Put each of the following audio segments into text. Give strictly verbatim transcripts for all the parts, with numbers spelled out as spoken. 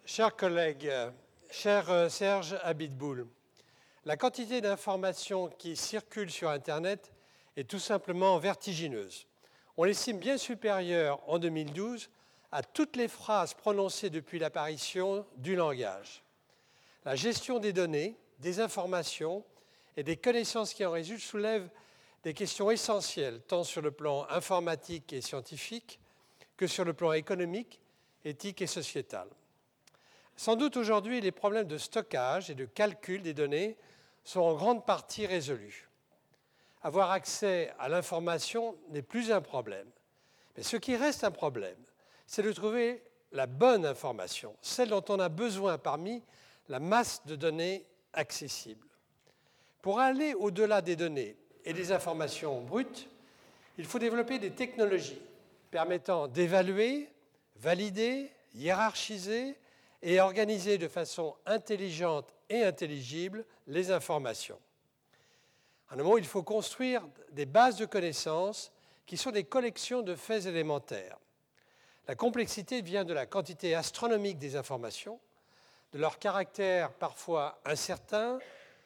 Chers collègues, cher Serge Abitboul, la quantité d'informations qui circulent sur Internet est tout simplement vertigineuse. On l'estime bien supérieure en deux mille douze à toutes les phrases prononcées depuis l'apparition du langage. La gestion des données, des informations et des connaissances qui en résultent soulève des questions essentielles, tant sur le plan informatique et scientifique que sur le plan économique, éthique et sociétal. Sans doute aujourd'hui, les problèmes de stockage et de calcul des données sont en grande partie résolus. Avoir accès à l'information n'est plus un problème. Mais ce qui reste un problème, c'est de trouver la bonne information, celle dont on a besoin parmi la masse de données accessibles. Pour aller au-delà des données et des informations brutes, il faut développer des technologies permettant d'évaluer, valider, hiérarchiser et organiser de façon intelligente et intelligible les informations. En un mot, il faut construire des bases de connaissances qui sont des collections de faits élémentaires. La complexité vient de la quantité astronomique des informations, de leur caractère parfois incertain,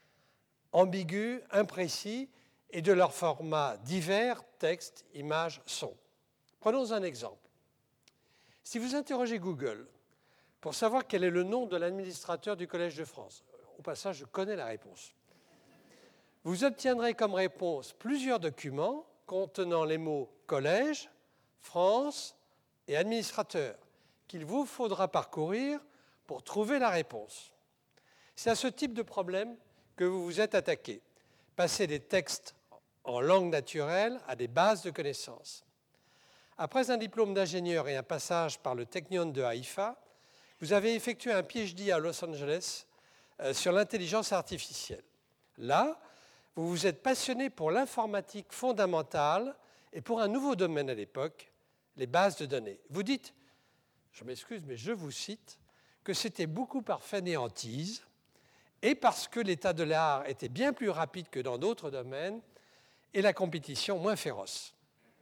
ambigu, imprécis, et de leurs formats divers, texte, images, son. Prenons un exemple. Si vous interrogez Google pour savoir quel est le nom de l'administrateur du Collège de France, au passage, je connais la réponse, vous obtiendrez comme réponse plusieurs documents contenant les mots « collège »,« France » et « administrateur » qu'il vous faudra parcourir pour trouver la réponse. C'est à ce type de problème que vous vous êtes attaqué. Passer des textes en langue naturelle à des bases de connaissances. Après un diplôme d'ingénieur et un passage par le Technion de Haïfa, vous avez effectué un P H D à Los Angeles euh, sur l'intelligence artificielle. Là, vous vous êtes passionné pour l'informatique fondamentale et pour un nouveau domaine à l'époque, les bases de données. Vous dites, je m'excuse, mais je vous cite, que c'était beaucoup par fainéantise et parce que l'état de l'art était bien plus rapide que dans d'autres domaines et la compétition moins féroce.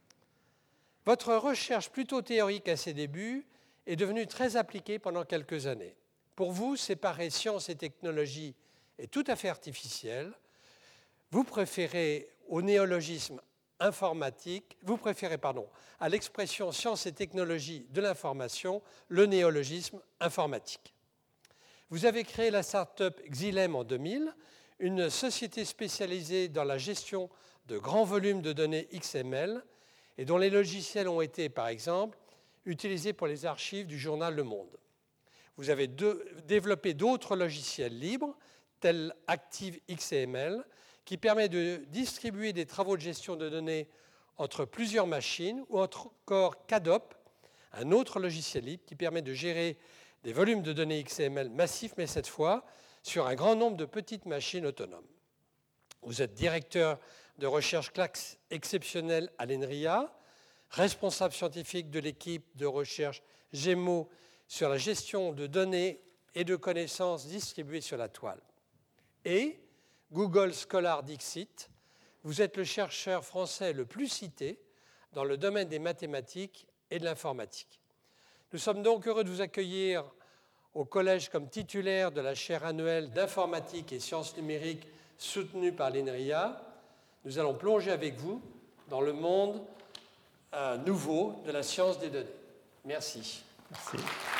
Votre recherche plutôt théorique à ses débuts est devenue très appliquée pendant quelques années. Pour vous, séparer sciences et technologie est tout à fait artificiel. Vous préférez au néologisme informatique, vous préférez, pardon, à l'expression sciences et technologies de l'information, le néologisme informatique. Vous avez créé la start-up Xylem en deux mille, une société spécialisée dans la gestion de grands volumes de données X M L et dont les logiciels ont été, par exemple, utilisés pour les archives du journal Le Monde. Vous avez de, développé d'autres logiciels libres, tels ActiveXML, qui permet de distribuer des travaux de gestion de données entre plusieurs machines, ou encore CADOP, un autre logiciel libre qui permet de gérer des volumes de données X M L massifs, mais cette fois sur un grand nombre de petites machines autonomes. Vous êtes directeur de recherche classe exceptionnelle à l'ENRIA, responsable scientifique de l'équipe de recherche Gémeaux sur la gestion de données et de connaissances distribuées sur la toile. Et Google Scholar Dixit, vous êtes le chercheur français le plus cité dans le domaine des mathématiques et de l'informatique. Nous sommes donc heureux de vous accueillir au collège comme titulaire de la chaire annuelle d'informatique et sciences numériques soutenue par l'ENRIA. Nous allons plonger avec vous dans le monde euh, nouveau de la science des données. Merci. Merci.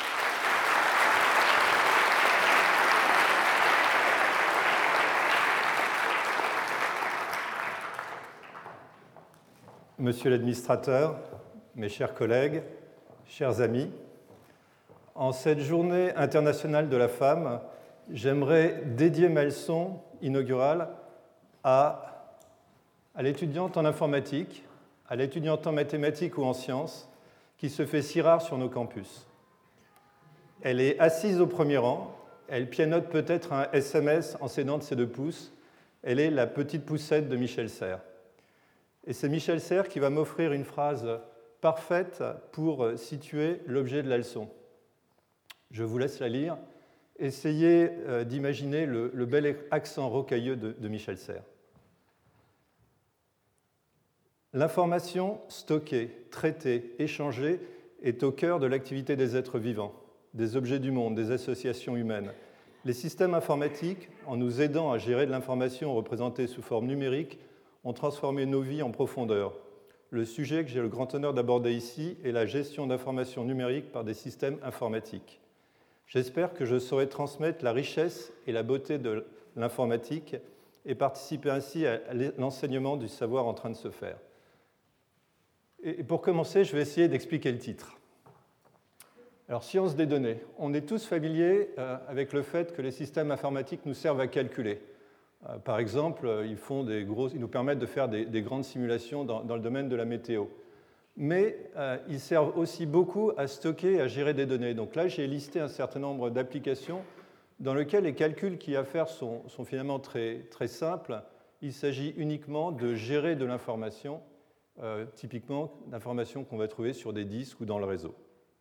Monsieur l'administrateur, mes chers collègues, chers amis, en cette journée internationale de la femme, j'aimerais dédier ma leçon inaugurale à, à l'étudiante en informatique, à l'étudiante en mathématiques ou en sciences, qui se fait si rare sur nos campus. Elle est assise au premier rang, elle pianote peut-être un S M S en s'aidant de ses deux pouces, elle est la petite poussette de Michel Serres. Et c'est Michel Serres qui va m'offrir une phrase parfaite pour situer l'objet de la leçon. Je vous laisse la lire. Essayez d'imaginer le, le bel accent rocailleux de, de Michel Serres. L'information stockée, traitée, échangée est au cœur de l'activité des êtres vivants. des objets du monde, des associations humaines. Les systèmes informatiques, en nous aidant à gérer de l'information représentée sous forme numérique, ont transformé nos vies en profondeur. Le sujet que j'ai le grand honneur d'aborder ici est la gestion d'informations numériques par des systèmes informatiques. J'espère que je saurai transmettre la richesse et la beauté de l'informatique et participer ainsi à l'enseignement du savoir en train de se faire. Et pour commencer, je vais essayer d'expliquer le titre. Alors, science des données. On est tous familiers avec le fait que les systèmes informatiques nous servent à calculer. Par exemple, ils, font des gros, ils nous permettent de faire des, des grandes simulations dans, dans le domaine de la météo. Mais euh, ils servent aussi beaucoup à stocker et à gérer des données. Donc là, j'ai listé un certain nombre d'applications dans lesquelles les calculs qu'il y a à faire sont, sont finalement très, très simples. Il s'agit uniquement de gérer de l'information, euh, typiquement d'informations qu'on va trouver sur des disques ou dans le réseau.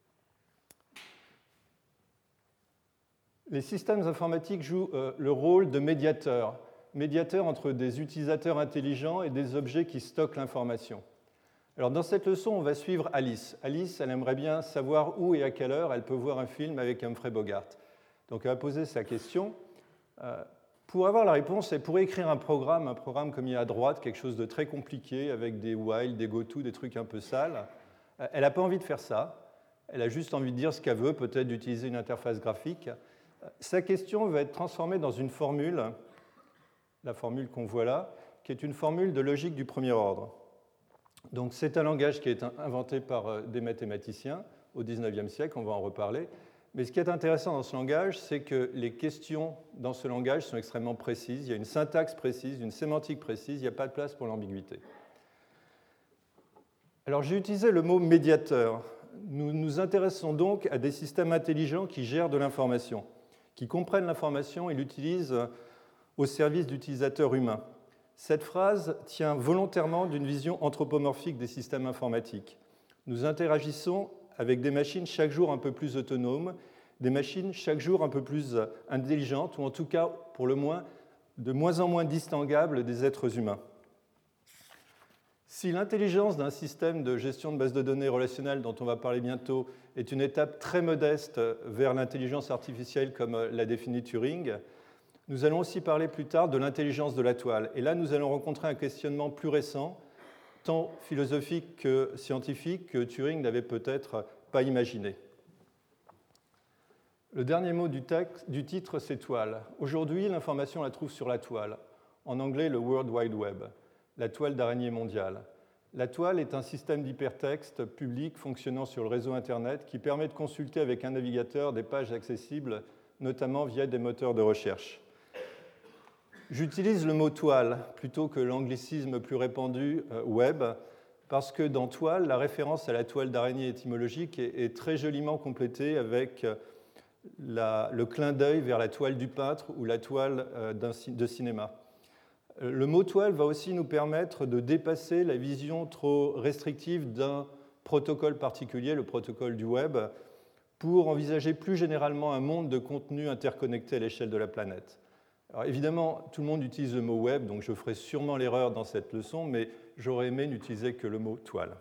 Les systèmes informatiques jouent euh, le rôle de médiateur. médiateur entre des utilisateurs intelligents et des objets qui stockent l'information. Alors, dans cette leçon, on va suivre Alice. Alice, elle aimerait bien savoir où et à quelle heure elle peut voir un film avec Humphrey Bogart. Donc, elle va poser sa question. Euh, pour avoir la réponse, elle pourrait écrire un programme, un programme comme il y a à droite, quelque chose de très compliqué, avec des while, des goto, des trucs un peu sales. Euh, elle n'a pas envie de faire ça. Elle a juste envie de dire ce qu'elle veut, peut-être d'utiliser une interface graphique. Euh, sa question va être transformée dans une formule, la formule qu'on voit là, qui est une formule de logique du premier ordre. Donc, c'est un langage qui est inventé par des mathématiciens au dix-neuvième siècle, on va en reparler. Mais ce qui est intéressant dans ce langage, c'est que les questions dans ce langage sont extrêmement précises. Il y a une syntaxe précise, une sémantique précise, il n'y a pas de place pour l'ambiguïté. Alors, j'ai utilisé le mot médiateur. Nous nous intéressons donc à des systèmes intelligents qui gèrent de l'information, qui comprennent l'information et l'utilisent au service d'utilisateurs humains. Cette phrase tient volontairement d'une vision anthropomorphique des systèmes informatiques. Nous interagissons avec des machines chaque jour un peu plus autonomes, des machines chaque jour un peu plus intelligentes, ou en tout cas, pour le moins, de moins en moins distinguables des êtres humains. Si l'intelligence d'un système de gestion de base de données relationnelle, dont on va parler bientôt, est une étape très modeste vers l'intelligence artificielle comme l'a défini Turing, nous allons aussi parler plus tard de l'intelligence de la toile. Et là, nous allons rencontrer un questionnement plus récent, tant philosophique que scientifique, que Turing n'avait peut-être pas imaginé. Le dernier mot du, texte, du titre, c'est toile. Aujourd'hui, l'information, on la trouve sur la toile. En anglais, le World Wide Web, la toile d'araignée mondiale. La toile est un système d'hypertexte public fonctionnant sur le réseau Internet qui permet de consulter avec un navigateur des pages accessibles, notamment via des moteurs de recherche. J'utilise le mot toile plutôt que l'anglicisme plus répandu euh, web, parce que dans toile, la référence à la toile d'araignée étymologique est, est très joliment complétée avec la, le clin d'œil vers la toile du peintre ou la toile euh, de cinéma. Le mot toile va aussi nous permettre de dépasser la vision trop restrictive d'un protocole particulier, le protocole du web, pour envisager plus généralement un monde de contenu interconnecté à l'échelle de la planète. Alors évidemment, tout le monde utilise le mot web, donc je ferai sûrement l'erreur dans cette leçon, mais j'aurais aimé n'utiliser que le mot toile.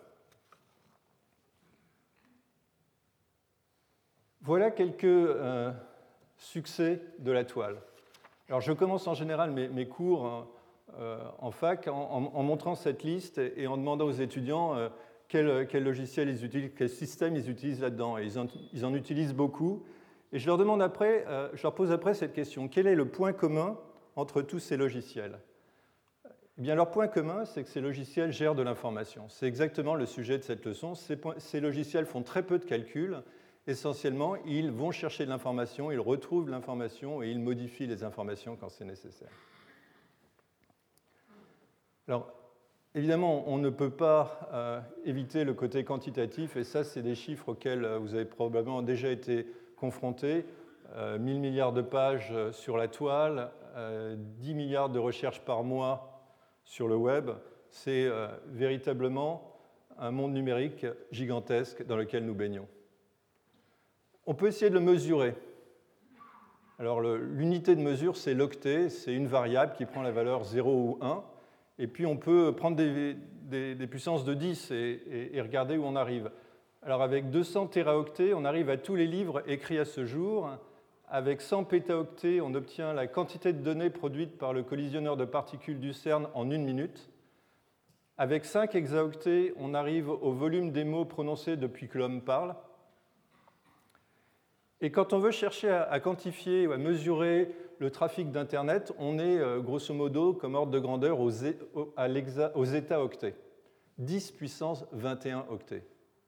Voilà quelques euh, succès de la toile. Alors je commence en général mes, mes cours hein, euh, en fac en, en, en montrant cette liste et en demandant aux étudiants euh, quel, quel logiciel ils utilisent, quel système ils utilisent là-dedans. Et ils en, ils en utilisent beaucoup. Et je leur demande après, euh, je leur pose après cette question, quel est le point commun entre tous ces logiciels ? Eh bien, leur point commun, c'est que ces logiciels gèrent de l'information. C'est exactement le sujet de cette leçon. Ces, ces logiciels font très peu de calculs. Essentiellement, ils vont chercher de l'information, ils retrouvent l'information et ils modifient les informations quand c'est nécessaire. Alors, évidemment, on ne peut pas euh, éviter le côté quantitatif, et ça, c'est des chiffres auxquels vous avez probablement déjà été confrontés. Euh, mille milliards de pages sur la toile, euh, dix milliards de recherches par mois sur le web. C'est euh, véritablement un monde numérique gigantesque dans lequel nous baignons. On peut essayer de le mesurer. Alors, le, l'unité de mesure, c'est l'octet, c'est une variable qui prend la valeur zéro ou un. Et puis, on peut prendre des, des, des puissances de dix et, et, et regarder où on arrive. Alors avec deux cents téraoctets, on arrive à tous les livres écrits à ce jour. Avec cent pétaoctets, on obtient la quantité de données produite par le collisionneur de particules du CERN en une minute. Avec cinq hexaoctets, on arrive au volume des mots prononcés depuis que l'homme parle. Et quand on veut chercher à quantifier ou à mesurer le trafic d'Internet, on est grosso modo comme ordre de grandeur aux zétaoctets, dix puissance vingt et un octets.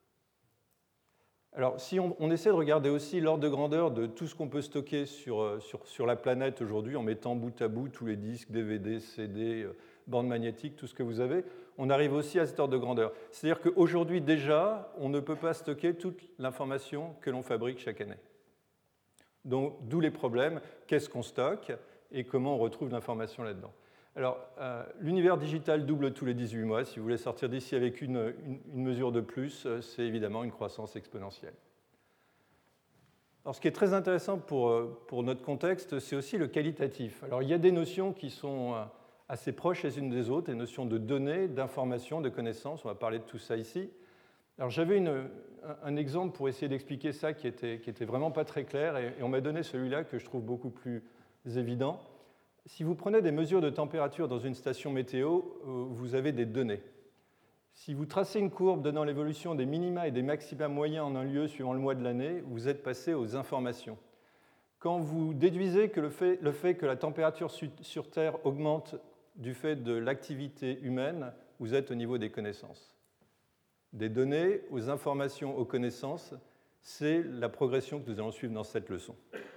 Alors, si on, on essaie de regarder aussi l'ordre de grandeur de tout ce qu'on peut stocker sur, sur, sur la planète aujourd'hui, en mettant bout à bout tous les disques, D V D, C D, bandes magnétiques, tout ce que vous avez, on arrive aussi à cet ordre de grandeur. C'est-à-dire qu'aujourd'hui, déjà, on ne peut pas stocker toute l'information que l'on fabrique chaque année. Donc, d'où les problèmes, qu'est-ce qu'on stocke et comment on retrouve l'information là-dedans. Alors, euh, l'univers digital double tous les dix-huit mois. Si vous voulez sortir d'ici avec une, une, une mesure de plus, c'est évidemment une croissance exponentielle. Alors, ce qui est très intéressant pour, pour notre contexte, c'est aussi le qualitatif. Alors, il y a des notions qui sont assez proches les unes des autres, les notions de données, d'informations, de connaissances. On va parler de tout ça ici. Alors, j'avais une, un exemple pour essayer d'expliquer ça qui était, qui était vraiment pas très clair, et, et on m'a donné celui-là que je trouve beaucoup plus évident. Si vous prenez des mesures de température dans une station météo, vous avez des données. Si vous tracez une courbe donnant l'évolution des minima et des maxima moyens en un lieu suivant le mois de l'année, vous êtes passé aux informations. Quand vous déduisez que le fait, le fait que la température sur Terre augmente du fait de l'activité humaine, vous êtes au niveau des connaissances. Des données aux informations aux connaissances, c'est la progression que nous allons suivre dans cette leçon.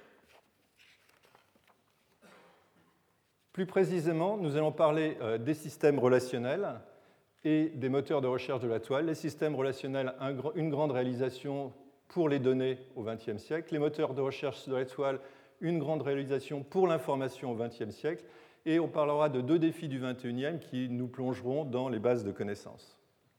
Plus précisément, nous allons parler des systèmes relationnels et des moteurs de recherche de la toile. Les systèmes relationnels, une grande réalisation pour les données au vingtième siècle. Les moteurs de recherche de la toile, une grande réalisation pour l'information au vingtième siècle. Et on parlera de deux défis du vingt et unième qui nous plongeront dans les bases de connaissances.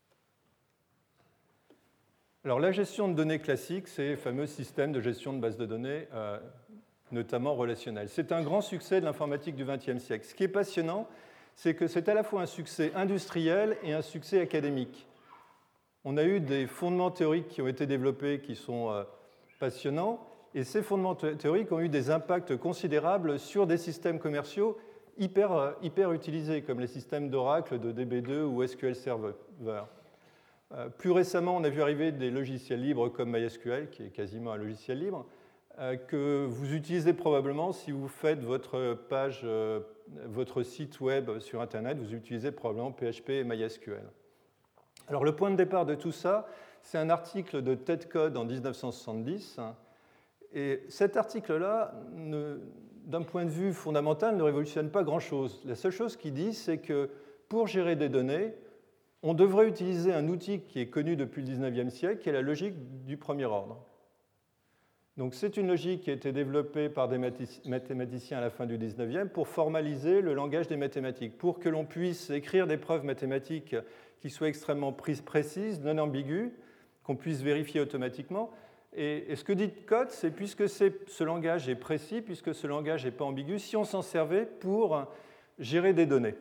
Alors, la gestion de données classique, c'est le fameux système de gestion de bases de données, euh, notamment relationnelles. C'est un grand succès de l'informatique du vingtième siècle. Ce qui est passionnant, c'est que c'est à la fois un succès industriel et un succès académique. On a eu des fondements théoriques qui ont été développés qui sont euh, passionnants, et ces fondements théoriques ont eu des impacts considérables sur des systèmes commerciaux hyper, euh, hyper utilisés, comme les systèmes d'Oracle, de D B deux ou S Q L Server. Euh, plus récemment, on a vu arriver des logiciels libres comme MySQL, qui est quasiment un logiciel libre, euh, que vous utilisez probablement si vous faites votre page, euh, votre site web sur Internet, vous utilisez probablement P H P et MySQL. Alors, le point de départ de tout ça, c'est un article de Ted Code en dix-neuf cent soixante-dix. Et cet article-là, d'un point de vue fondamental, ne révolutionne pas grand-chose. La seule chose qu'il dit, c'est que pour gérer des données, on devrait utiliser un outil qui est connu depuis le dix-neuvième siècle, qui est la logique du premier ordre. Donc, c'est une logique qui a été développée par des mathématiciens à la fin du dix-neuvième pour formaliser le langage des mathématiques, pour que l'on puisse écrire des preuves mathématiques qui soient extrêmement précises, non ambiguës, qu'on puisse vérifier automatiquement. Et, et ce que dit Code, c'est puisque ce langage est précis, puisque ce langage n'est pas ambigu, si on s'en servait pour gérer des données.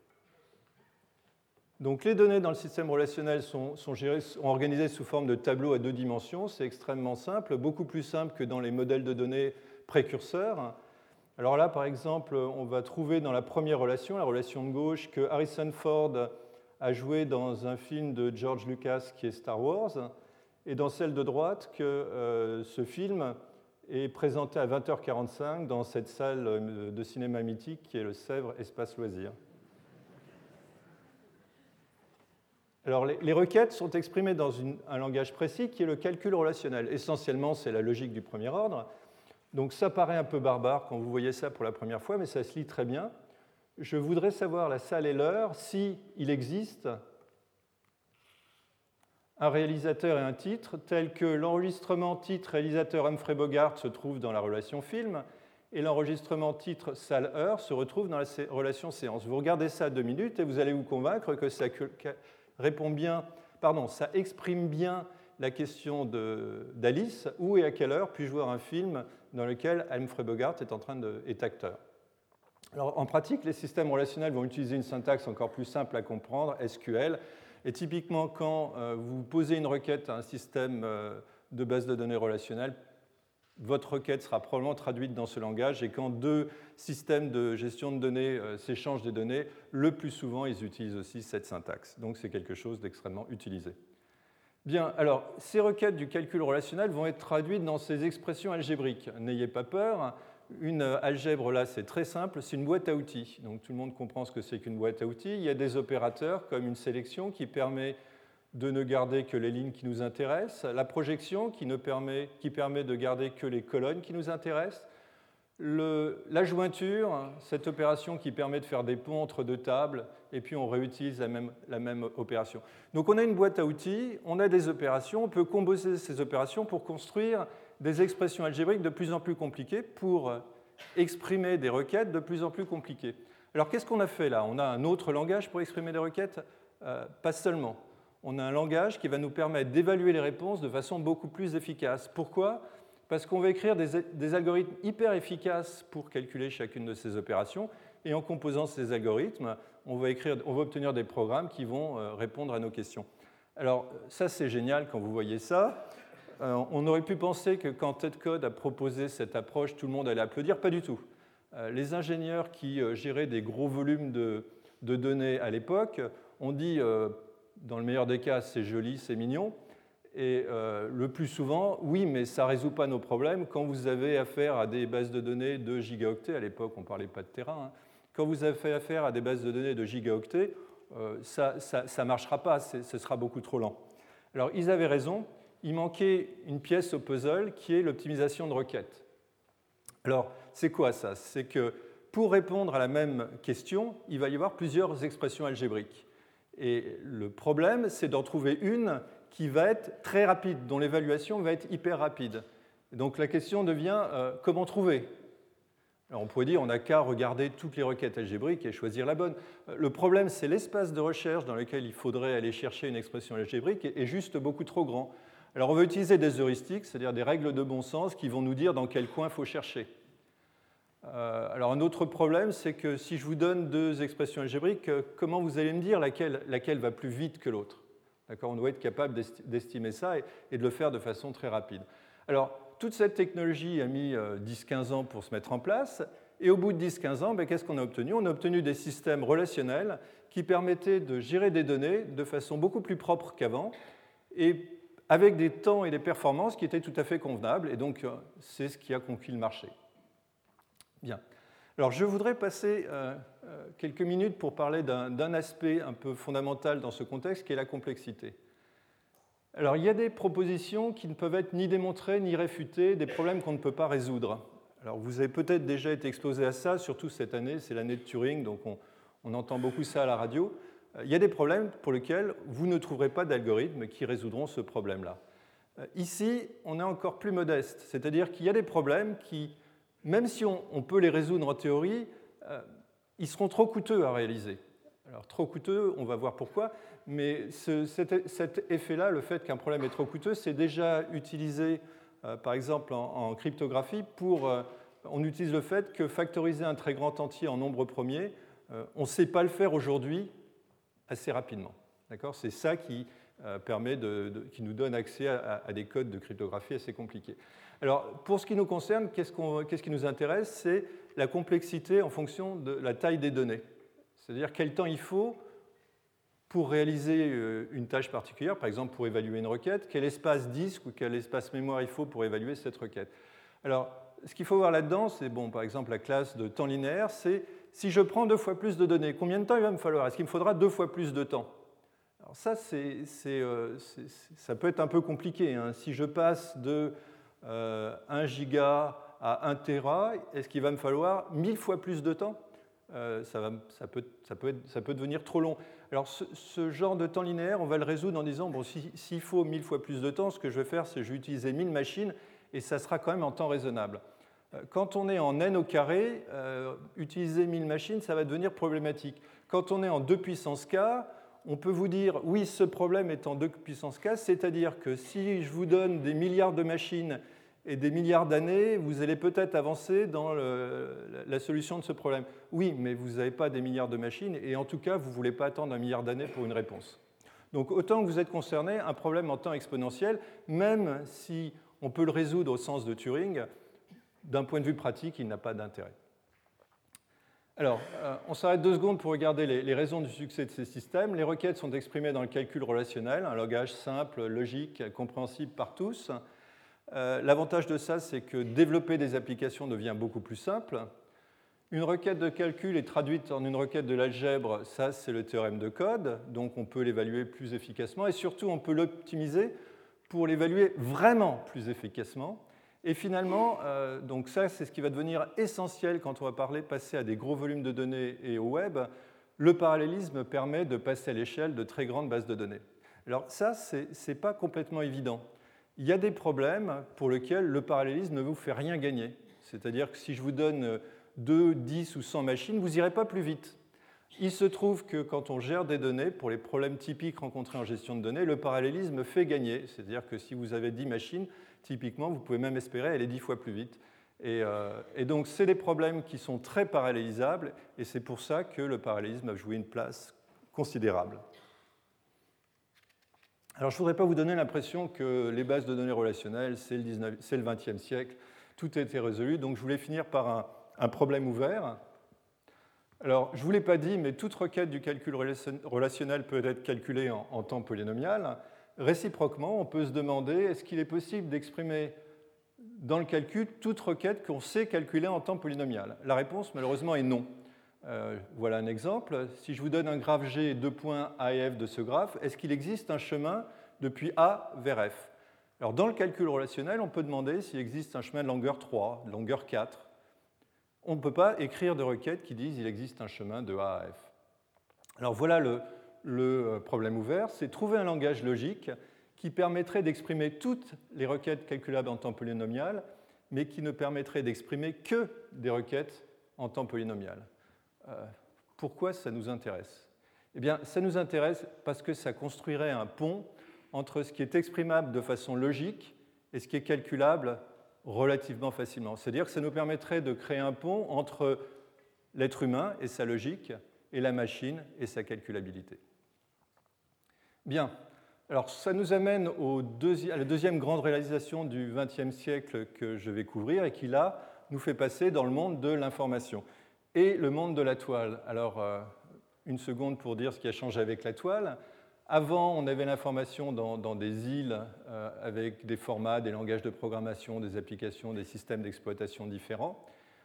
Donc, les données dans le système relationnel sont, sont, gérées, sont organisées sous forme de tableaux à deux dimensions. C'est extrêmement simple, beaucoup plus simple que dans les modèles de données précurseurs. Alors là, par exemple, on va trouver dans la première relation, la relation de gauche, que Harrison Ford a joué dans un film de George Lucas qui est Star Wars, et dans celle de droite, que euh, ce film est présenté à vingt heures quarante-cinq dans cette salle de cinéma mythique qui est le Sèvres Espace Loisirs. Alors, les, les requêtes sont exprimées dans une, un langage précis qui est le calcul relationnel. Essentiellement, c'est la logique du premier ordre. Donc, ça paraît un peu barbare quand vous voyez ça pour la première fois, mais ça se lit très bien. Je voudrais savoir, la salle et l'heure, s'il existe un réalisateur et un titre, tel que l'enregistrement titre-réalisateur Humphrey Bogart se trouve dans la relation film, et l'enregistrement titre-salle-heure se retrouve dans la relation séance. Vous regardez ça deux minutes et vous allez vous convaincre que ça répond bien, pardon, ça exprime bien la question d'Alice, où et à quelle heure puis-je voir un film dans lequel Humphrey Bogart est, en train de, est acteur. Alors, en pratique, les systèmes relationnels vont utiliser une syntaxe encore plus simple à comprendre, S Q L, Et typiquement, quand euh, vous posez une requête à un système euh, de base de données relationnelle, votre requête sera probablement traduite dans ce langage, et quand deux systèmes de gestion de données euh, s'échangent des données, le plus souvent, ils utilisent aussi cette syntaxe. Donc c'est quelque chose d'extrêmement utilisé. Bien, alors, ces requêtes du calcul relationnel vont être traduites dans ces expressions algébriques. N'ayez pas peur, une algèbre, là, c'est très simple, c'est une boîte à outils. Donc tout le monde comprend ce que c'est qu'une boîte à outils. Il y a des opérateurs, comme une sélection, qui permet de ne garder que les lignes qui nous intéressent, la projection qui, ne permet, qui permet de garder que les colonnes qui nous intéressent, le, la jointure, cette opération qui permet de faire des ponts entre deux tables, et puis on réutilise la même, la même opération. Donc on a une boîte à outils, on a des opérations, on peut composer ces opérations pour construire des expressions algébriques de plus en plus compliquées, pour exprimer des requêtes de plus en plus compliquées. Alors qu'est-ce qu'on a fait là? On a un autre langage pour exprimer des requêtes? euh, Pas seulement. On a un langage qui va nous permettre d'évaluer les réponses de façon beaucoup plus efficace. Pourquoi? Parce qu'on va écrire des, des algorithmes hyper efficaces pour calculer chacune de ces opérations, et en composant ces algorithmes, on va, écrire, on va obtenir des programmes qui vont euh, répondre à nos questions. Alors ça, c'est génial quand vous voyez ça. Euh, on aurait pu penser que quand TEDCode a proposé cette approche, tout le monde allait applaudir. Pas du tout. Euh, les ingénieurs qui euh, géraient des gros volumes de, de données à l'époque ont dit... Euh, dans le meilleur des cas, c'est joli, c'est mignon. Et euh, le plus souvent, oui, mais ça ne résout pas nos problèmes. Quand vous avez affaire à des bases de données de gigaoctets, à l'époque, on ne parlait pas de terrain, hein. Quand vous avez affaire à des bases de données de gigaoctets, euh, ça ne marchera pas, ce sera beaucoup trop lent. Alors, ils avaient raison, il manquait une pièce au puzzle qui est l'optimisation de requêtes. Alors, c'est quoi ça? C'est que pour répondre à la même question, il va y avoir plusieurs expressions algébriques. Et le problème, c'est d'en trouver une qui va être très rapide, dont l'évaluation va être hyper rapide. Donc la question devient euh, comment trouver? Alors on pourrait dire on n'a qu'à regarder toutes les requêtes algébriques et choisir la bonne. Le problème, c'est l'espace de recherche dans lequel il faudrait aller chercher une expression algébrique est juste beaucoup trop grand. Alors on va utiliser des heuristiques, c'est-à-dire des règles de bon sens qui vont nous dire dans quel coin il faut chercher. Euh, alors un autre problème, c'est que si je vous donne deux expressions algébriques, comment vous allez me dire laquelle, laquelle va plus vite que l'autre? D'accord, on doit être capable d'estimer ça et, et de le faire de façon très rapide. Alors, toute cette technologie a mis dix à quinze ans pour se mettre en place, et au bout de dix à quinze ans, ben, qu'est-ce qu'on a obtenu? On a obtenu des systèmes relationnels qui permettaient de gérer des données de façon beaucoup plus propre qu'avant, et avec des temps et des performances qui étaient tout à fait convenables, et donc c'est ce qui a conquis le marché. Bien. Alors, je voudrais passer euh, quelques minutes pour parler d'un aspect un peu fondamental dans ce contexte, qui est la complexité. Alors, il y a des propositions qui ne peuvent être ni démontrées ni réfutées, des problèmes qu'on ne peut pas résoudre. Alors, vous avez peut-être déjà été exposé à ça, surtout cette année, c'est l'année de Turing, donc on, on entend beaucoup ça à la radio. Il y a des problèmes pour lesquels vous ne trouverez pas d'algorithmes qui résoudront ce problème-là. Ici, on est encore plus modeste, c'est-à-dire qu'il y a des problèmes qui... Même si on, on peut les résoudre en théorie, euh, ils seront trop coûteux à réaliser. Alors, trop coûteux, on va voir pourquoi, mais ce, cet, cet effet-là, le fait qu'un problème est trop coûteux, c'est déjà utilisé, euh, par exemple, en, en cryptographie, pour... Euh, on utilise le fait que factoriser un très grand entier en nombre premier, euh, on ne sait pas le faire aujourd'hui assez rapidement. D'accord ? C'est ça qui, euh, permet de, de, qui nous donne accès à, à des codes de cryptographie assez compliqués. Alors, pour ce qui nous concerne, qu'est-ce qu'on, qu'est-ce qui nous intéresse? C'est la complexité en fonction de la taille des données. C'est-à-dire quel temps il faut pour réaliser une tâche particulière, par exemple pour évaluer une requête, quel espace disque ou quel espace mémoire il faut pour évaluer cette requête. Alors, ce qu'il faut voir là-dedans, c'est, bon, par exemple, la classe de temps linéaire, c'est si je prends deux fois plus de données, combien de temps il va me falloir? Est-ce qu'il me faudra deux fois plus de temps? Alors ça, c'est, c'est, euh, c'est, ça peut être un peu compliqué, hein. Si je passe de Euh, un giga à un téra, est-ce qu'il va me falloir mille fois plus de temps? euh, ça, va, ça, peut, ça, peut être, ça peut devenir trop long. Alors ce, ce genre de temps linéaire, on va le résoudre en disant, bon, si, s'il faut mille fois plus de temps, ce que je vais faire, c'est que je vais utiliser mille machines, et ça sera quand même en temps raisonnable. Euh, quand on est en n au carré, euh, utiliser mille machines, ça va devenir problématique. Quand on est en deux puissance k, on peut vous dire, oui, ce problème est en deux puissance k, c'est-à-dire que si je vous donne des milliards de machines et des milliards d'années, vous allez peut-être avancer dans le, la solution de ce problème. Oui, mais vous n'avez pas des milliards de machines, et en tout cas, vous ne voulez pas attendre un milliard d'années pour une réponse. Donc autant que vous êtes concerné, un problème en temps exponentiel, même si on peut le résoudre au sens de Turing, d'un point de vue pratique, il n'a pas d'intérêt. Alors, euh, on s'arrête deux secondes pour regarder les, les raisons du succès de ces systèmes. Les requêtes sont exprimées dans le calcul relationnel, un langage simple, logique, compréhensible par tous. Euh, L'avantage de ça, c'est que développer des applications devient beaucoup plus simple. Une requête de calcul est traduite en une requête de l'algèbre, ça c'est le théorème de Code, donc on peut l'évaluer plus efficacement et surtout on peut l'optimiser pour l'évaluer vraiment plus efficacement. Et finalement, euh, donc ça c'est ce qui va devenir essentiel quand on va parler passer à des gros volumes de données et au web. Le parallélisme permet de passer à l'échelle de très grandes bases de données. Alors ça, ce n'est pas complètement évident. Il y a des problèmes pour lesquels le parallélisme ne vous fait rien gagner. C'est-à-dire que si je vous donne deux, dix ou cent machines, vous n'irez pas plus vite. Il se trouve que quand on gère des données, pour les problèmes typiques rencontrés en gestion de données, le parallélisme fait gagner. C'est-à-dire que si vous avez dix machines, typiquement, vous pouvez même espérer aller dix fois plus vite. Et, euh, et donc, c'est des problèmes qui sont très parallélisables, et c'est pour ça que le parallélisme a joué une place considérable. Alors, je ne voudrais pas vous donner l'impression que les bases de données relationnelles, c'est le vingtième siècle, tout a été résolu, donc je voulais finir par un, un problème ouvert. Alors, je ne vous l'ai pas dit, mais toute requête du calcul relationnel peut être calculée en, en temps polynomial. Réciproquement, on peut se demander, est-ce qu'il est possible d'exprimer dans le calcul toute requête qu'on sait calculer en temps polynomial? La réponse, malheureusement, est non. Euh, voilà un exemple. Si je vous donne un graphe G, deux points A et F de ce graphe, est-ce qu'il existe un chemin depuis A vers F? Alors, dans le calcul relationnel, on peut demander s'il existe un chemin de longueur trois, de longueur quatre. On ne peut pas écrire de requêtes qui disent qu'il existe un chemin de A à F. Alors voilà le, le problème ouvert, c'est trouver un langage logique qui permettrait d'exprimer toutes les requêtes calculables en temps polynomial, mais qui ne permettrait d'exprimer que des requêtes en temps polynomial. Euh, pourquoi ça nous intéresse? Eh bien, ça nous intéresse parce que ça construirait un pont entre ce qui est exprimable de façon logique et ce qui est calculable relativement facilement. C'est-à-dire que ça nous permettrait de créer un pont entre l'être humain et sa logique et la machine et sa calculabilité. Bien, alors ça nous amène au deuxi- à la deuxième grande réalisation du vingtième siècle que je vais couvrir et qui, là, nous fait passer dans le monde de l'information et le monde de la toile. Alors, euh, une seconde pour dire ce qui a changé avec la toile. Avant, on avait l'information dans, dans des îles euh, avec des formats, des langages de programmation, des applications, des systèmes d'exploitation différents.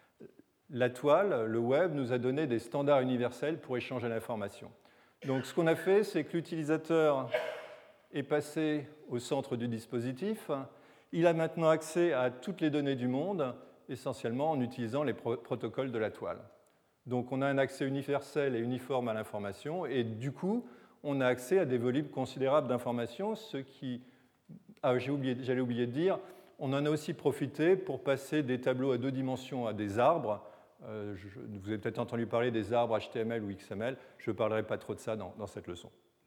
La toile, le web, nous a donné des standards universels pour échanger l'information. Donc ce qu'on a fait, c'est que l'utilisateur est passé au centre du dispositif. Il a maintenant accès à toutes les données du monde, essentiellement en utilisant les pro- protocoles de la toile. Donc on a un accès universel et uniforme à l'information, et du coup, on a accès à des volumes considérables d'informations, ce qui, ah, j'ai oublié, j'allais oublier de dire, on en a aussi profité pour passer des tableaux à deux dimensions à des arbres. Euh, je, vous avez peut-être entendu parler des arbres H T M L ou X M L, je ne parlerai pas trop de ça dans, dans cette leçon.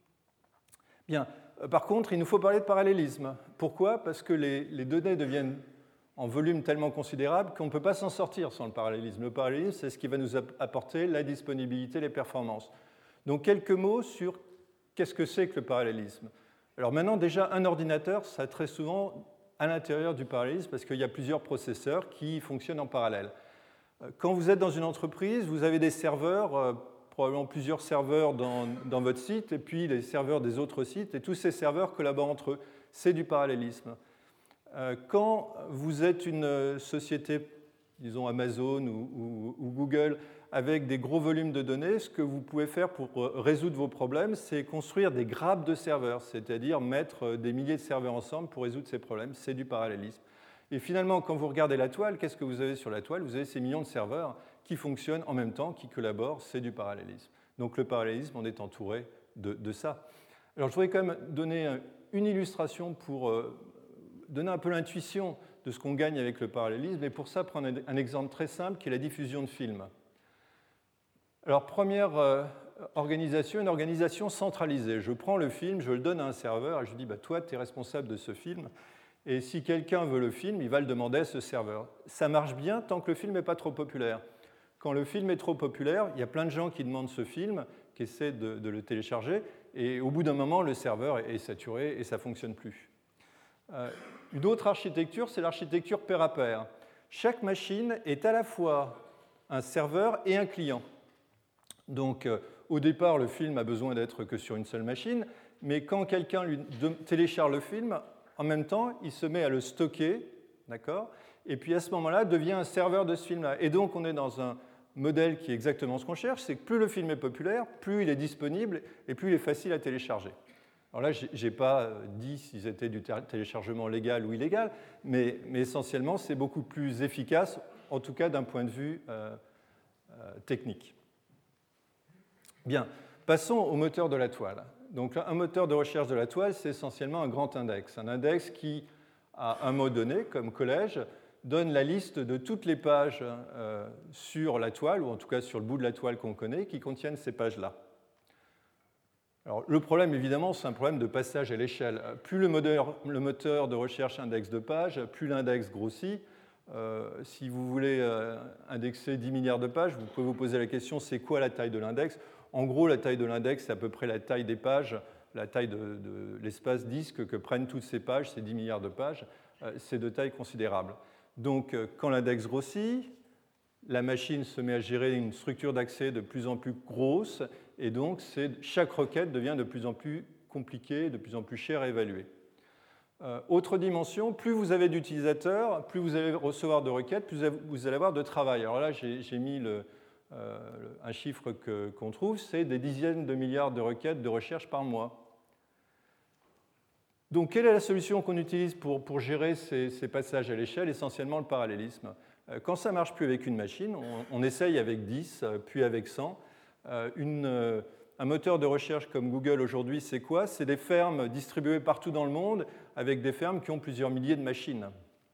Bien, euh, par contre, il nous faut parler de parallélisme. Pourquoi? Parce que les, les données deviennent en volume tellement considérable qu'on ne peut pas s'en sortir sans le parallélisme. Le parallélisme, c'est ce qui va nous apporter la disponibilité, les performances. Donc, quelques mots sur qu'est-ce que c'est que le parallélisme. Alors maintenant, déjà, un ordinateur, ça a très souvent à l'intérieur du parallélisme parce qu'il y a plusieurs processeurs qui fonctionnent en parallèle. Quand vous êtes dans une entreprise, vous avez des serveurs, euh, probablement plusieurs serveurs dans, dans votre site, et puis les serveurs des autres sites, et tous ces serveurs collaborent entre eux. C'est du parallélisme. Euh, quand vous êtes une société, disons Amazon ou, ou, ou Google, avec des gros volumes de données, ce que vous pouvez faire pour résoudre vos problèmes, c'est construire des grappes de serveurs, c'est-à-dire mettre des milliers de serveurs ensemble pour résoudre ces problèmes. C'est du parallélisme. Et finalement, quand vous regardez la toile, qu'est-ce que vous avez sur la toile? Vous avez ces millions de serveurs qui fonctionnent en même temps, qui collaborent, c'est du parallélisme. Donc le parallélisme, on est entouré de, de ça. Alors je voudrais quand même donner une illustration pour euh, donner un peu l'intuition de ce qu'on gagne avec le parallélisme, et pour ça, prendre un exemple très simple qui est la diffusion de films. Alors, première euh, organisation, une organisation centralisée. Je prends le film, je le donne à un serveur et je dis bah, « toi, tu es responsable de ce film ». Et si quelqu'un veut le film, il va le demander à ce serveur. Ça marche bien tant que le film n'est pas trop populaire. Quand le film est trop populaire, il y a plein de gens qui demandent ce film, qui essaient de, de le télécharger, et au bout d'un moment, le serveur est saturé et ça ne fonctionne plus. Euh, une autre architecture, c'est l'architecture pair à pair. Chaque machine est à la fois un serveur et un client. Donc, euh, au départ, le film a besoin d'être que sur une seule machine, mais quand quelqu'un lui télécharge le film, en même temps, il se met à le stocker, d'accord ? Et puis à ce moment-là, devient un serveur de ce film-là. Et donc, on est dans un modèle qui est exactement ce qu'on cherche, c'est que plus le film est populaire, plus il est disponible et plus il est facile à télécharger. Alors là, je n'ai pas dit si c'était du téléchargement légal ou illégal, mais, mais essentiellement, c'est beaucoup plus efficace, en tout cas d'un point de vue euh, euh, technique. Bien, passons au moteur de la toile. Donc, un moteur de recherche de la toile, c'est essentiellement un grand index. Un index qui, à un mot donné, comme collège, donne la liste de toutes les pages euh, sur la toile, ou en tout cas sur le bout de la toile qu'on connaît, qui contiennent ces pages-là. Alors, le problème, évidemment, c'est un problème de passage à l'échelle. Plus le moteur, le moteur de recherche indexe de pages, plus l'index grossit. Euh, si vous voulez euh, indexer dix milliards de pages, vous pouvez vous poser la question, c'est quoi la taille de l'index ? En gros, la taille de l'index, c'est à peu près la taille des pages, la taille de, de l'espace disque que prennent toutes ces pages, ces dix milliards de pages. Euh, c'est de taille considérable. Donc, euh, quand l'index grossit, la machine se met à gérer une structure d'accès de plus en plus grosse, et donc chaque requête devient de plus en plus compliquée, de plus en plus chère à évaluer. Euh, autre dimension, plus vous avez d'utilisateurs, plus vous allez recevoir de requêtes, plus vous allez avoir de travail. Alors là, j'ai mis le, euh, un chiffre que, qu'on trouve, c'est des dizaines de milliards de requêtes de recherche par mois. Donc, quelle est la solution qu'on utilise pour, pour gérer ces, ces passages à l'échelle ? Essentiellement le parallélisme. Quand ça ne marche plus avec une machine, on, on essaye avec dix, puis avec cent. Une, un moteur de recherche comme Google aujourd'hui, c'est quoi ? C'est des fermes distribuées partout dans le monde, avec des fermes qui ont plusieurs milliers de machines.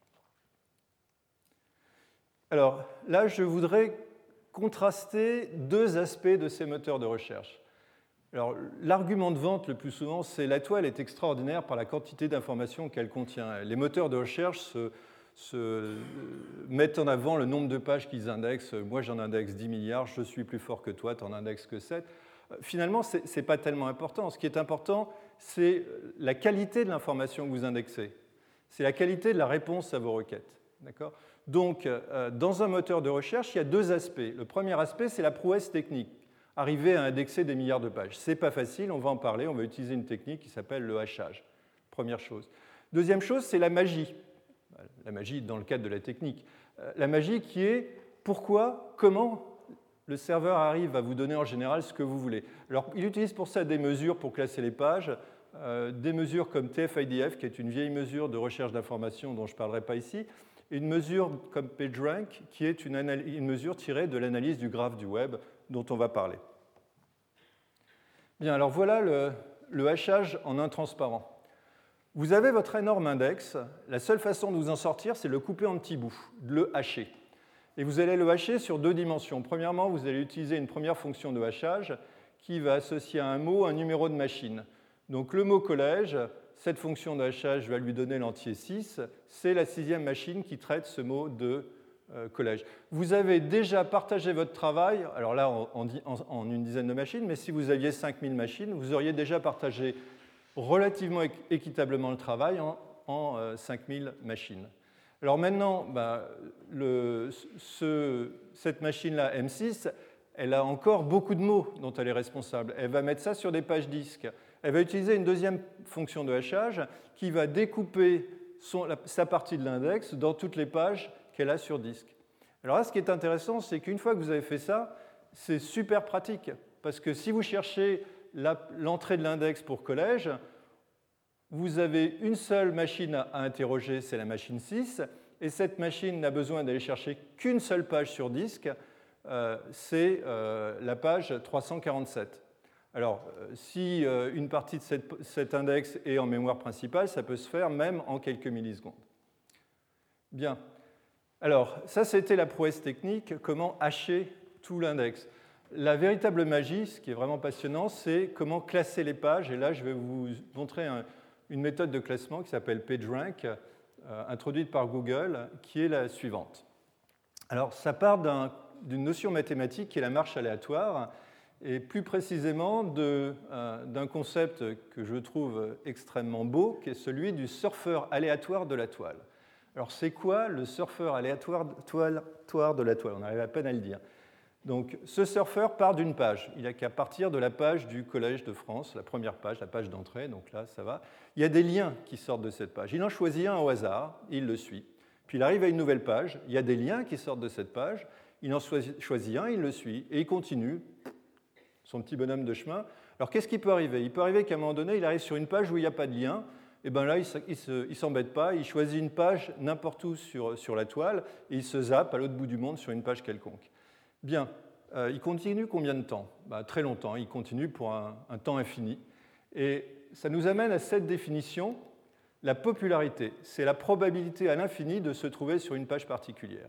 Alors là, je voudrais contraster deux aspects de ces moteurs de recherche. Alors, l'argument de vente le plus souvent, c'est la toile est extraordinaire par la quantité d'informations qu'elle contient. Les moteurs de recherche se, se mettent en avant le nombre de pages qu'ils indexent. Moi, j'en indexe dix milliards, je suis plus fort que toi, tu en indexes que sept. Finalement, ce n'est pas tellement important. Ce qui est important, c'est la qualité de l'information que vous indexez. C'est la qualité de la réponse à vos requêtes. D'accord ? Donc, dans un moteur de recherche, il y a deux aspects. Le premier aspect, c'est la prouesse technique. Arriver à indexer des milliards de pages. Ce n'est pas facile, on va en parler, on va utiliser une technique qui s'appelle le hachage. Première chose. Deuxième chose, c'est la magie. La magie dans le cadre de la technique. La magie qui est pourquoi, comment le serveur arrive à vous donner en général ce que vous voulez. Alors, il utilise pour ça des mesures pour classer les pages, euh, des mesures comme T F I D F, qui est une vieille mesure de recherche d'information dont je ne parlerai pas ici, et une mesure comme PageRank, qui est une, une mesure tirée de l'analyse du graphe du web, dont on va parler. Bien, alors voilà le, le hachage en intransparent. Vous avez votre énorme index. La seule façon de vous en sortir, c'est de le couper en petits bouts, de le hacher. Et vous allez le hacher sur deux dimensions. Premièrement, vous allez utiliser une première fonction de hachage qui va associer à un mot un numéro de machine. Donc le mot collège, cette fonction de hachage va lui donner l'entier six. C'est la sixième machine qui traite ce mot de collège. Vous avez déjà partagé votre travail, alors là en, en, en une dizaine de machines, mais si vous aviez cinq mille machines, vous auriez déjà partagé relativement équitablement le travail en, en euh, cinq mille machines. Alors maintenant, bah, le, ce, cette machine-là, M six, elle a encore beaucoup de mots dont elle est responsable. Elle va mettre ça sur des pages disques. Elle va utiliser une deuxième fonction de hachage qui va découper son, la, sa partie de l'index dans toutes les pages qu'elle a sur disque. Alors là, ce qui est intéressant, c'est qu'une fois que vous avez fait ça, c'est super pratique, parce que si vous cherchez la, l'entrée de l'index pour collège, vous avez une seule machine à interroger, c'est la machine six, et cette machine n'a besoin d'aller chercher qu'une seule page sur disque, euh, c'est euh, la page trois cent quarante-sept. Alors, si euh, une partie de cette, cet index est en mémoire principale, ça peut se faire même en quelques millisecondes. Bien. Alors, ça, c'était la prouesse technique, comment hacher tout l'index. La véritable magie, ce qui est vraiment passionnant, c'est comment classer les pages. Et là, je vais vous montrer un, une méthode de classement qui s'appelle PageRank, euh, introduite par Google, qui est la suivante. Alors, ça part d'un, d'une notion mathématique qui est la marche aléatoire. et plus précisément de, euh, d'un concept que je trouve extrêmement beau, qui est celui du surfeur aléatoire de la toile. Alors c'est quoi le surfeur aléatoire de la toile? On arrive à peine à le dire. Donc ce surfeur part d'une page. Il n'a qu'à partir de la page du Collège de France, la première page, la page d'entrée, donc là ça va. Il y a des liens qui sortent de cette page. Il en choisit un au hasard, il le suit. Puis il arrive à une nouvelle page, il y a des liens qui sortent de cette page, il en choisit un, il le suit, et il continue son petit bonhomme de chemin. Alors qu'est-ce qui peut arriver? Il peut arriver qu'à un moment donné, il arrive sur une page où il n'y a pas de lien, et bien là, il ne s'embête pas, il choisit une page n'importe où sur, sur la toile, et il se zappe à l'autre bout du monde sur une page quelconque. Bien, euh, il continue combien de temps? Ben, très longtemps, il continue pour un, un temps infini. Et ça nous amène à cette définition, la popularité. C'est la probabilité à l'infini de se trouver sur une page particulière.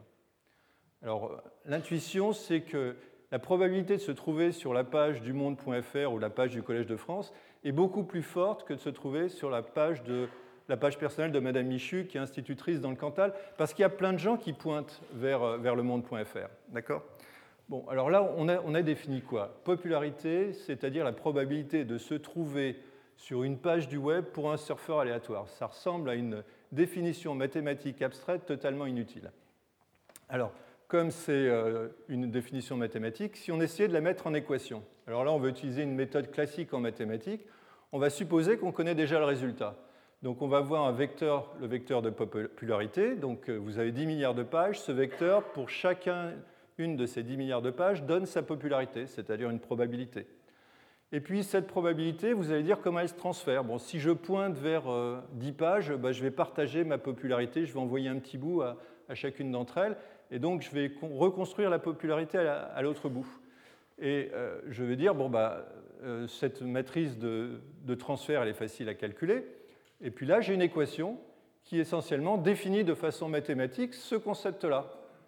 Alors, l'intuition, c'est que la probabilité de se trouver sur la page du monde point F R ou la page du Collège de France est beaucoup plus forte que de se trouver sur la page, de, la page personnelle de Madame Michu, qui est institutrice dans le Cantal, parce qu'il y a plein de gens qui pointent vers, vers le monde point F R. D'accord ? Bon, alors là, on a, on a défini quoi? Popularité, c'est-à-dire la probabilité de se trouver sur une page du web pour un surfeur aléatoire. Ça ressemble à une définition mathématique abstraite totalement inutile. Alors, comme c'est une définition mathématique, si on essayait de la mettre en équation, alors là, on va utiliser une méthode classique en mathématiques, on va supposer qu'on connaît déjà le résultat. Donc, on va voir un vecteur, le vecteur de popularité. Donc, vous avez dix milliards de pages. Ce vecteur, pour chacun une de ces dix milliards de pages, donne sa popularité, c'est-à-dire une probabilité. Et puis, cette probabilité, vous allez dire comment elle se transfère. Bon, si je pointe vers euh, dix pages, bah, je vais partager ma popularité, je vais envoyer un petit bout à, à chacune d'entre elles, et donc je vais reconstruire la popularité à, la, à l'autre bout. Et euh, je vais dire, bon, bah, euh, cette matrice de, de transfert, elle est facile à calculer, et puis là, j'ai une équation qui essentiellement définit de façon mathématique ce concept-là.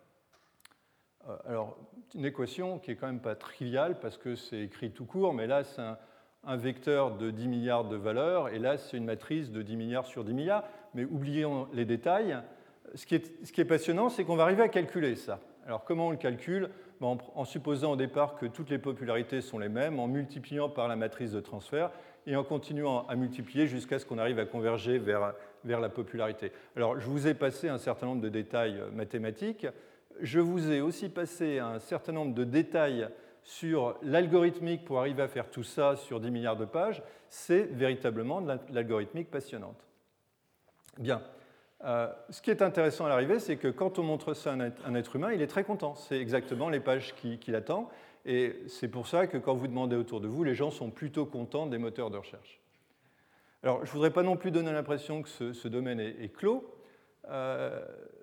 Alors, une équation qui n'est quand même pas triviale parce que c'est écrit tout court, mais là, c'est un, un vecteur de dix milliards de valeurs, et là, c'est une matrice de dix milliards sur dix milliards. Mais oublions les détails. Ce qui est, ce qui est passionnant, c'est qu'on va arriver à calculer ça. Alors, comment on le calcule? En, en supposant au départ que toutes les popularités sont les mêmes, en multipliant par la matrice de transfert, et en continuant à multiplier jusqu'à ce qu'on arrive à converger vers, vers la popularité. Alors, je vous ai passé un certain nombre de détails mathématiques. Je vous ai aussi passé un certain nombre de détails sur l'algorithmique pour arriver à faire tout ça sur dix milliards de pages. C'est véritablement de l'algorithmique passionnante. Bien. Euh, ce qui est intéressant à l'arrivée, c'est que quand on montre ça à un être humain, il est très content. C'est exactement les pages qu'il qui attend. Et c'est pour ça que quand vous demandez autour de vous, les gens sont plutôt contents des moteurs de recherche. Alors, je ne voudrais pas non plus donner l'impression que ce, ce domaine est, est clos. Euh,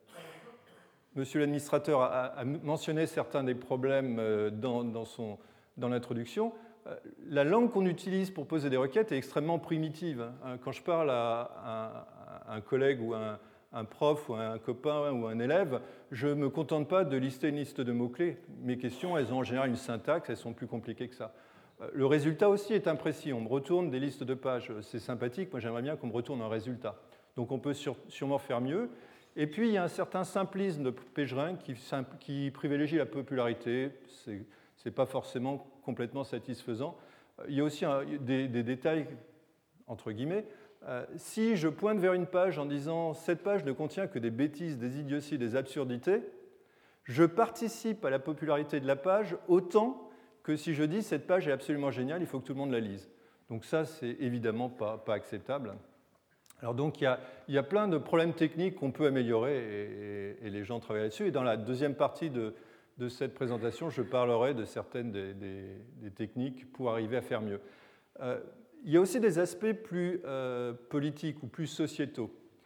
Monsieur l'administrateur a, a mentionné certains des problèmes dans, dans, son, dans l'introduction. La langue qu'on utilise pour poser des requêtes est extrêmement primitive. Quand je parle à un, à un collègue ou à un, un prof ou à un copain ou à un élève, je ne me contente pas de lister une liste de mots-clés. Mes questions, elles ont en général une syntaxe, elles sont plus compliquées que ça. Le résultat aussi est imprécis. On me retourne des listes de pages. C'est sympathique, moi j'aimerais bien qu'on me retourne un résultat. Donc on peut sur, sûrement faire mieux. Et puis, il y a un certain simplisme de PageRank qui, qui privilégie la popularité. Ce n'est pas forcément complètement satisfaisant. Il y a aussi un, des, des détails, entre guillemets. Euh, si je pointe vers une page en disant « cette page ne contient que des bêtises, des idioties, des absurdités », je participe à la popularité de la page autant que si je dis « cette page est absolument géniale, il faut que tout le monde la lise ». Donc ça, c'est évidemment pas, pas acceptable. Alors donc, il y, a, il y a plein de problèmes techniques qu'on peut améliorer et, et, et les gens travaillent là-dessus. Et dans la deuxième partie de, de cette présentation, je parlerai de certaines des, des, des techniques pour arriver à faire mieux. Euh, il y a aussi des aspects plus euh, politiques ou plus sociétaux.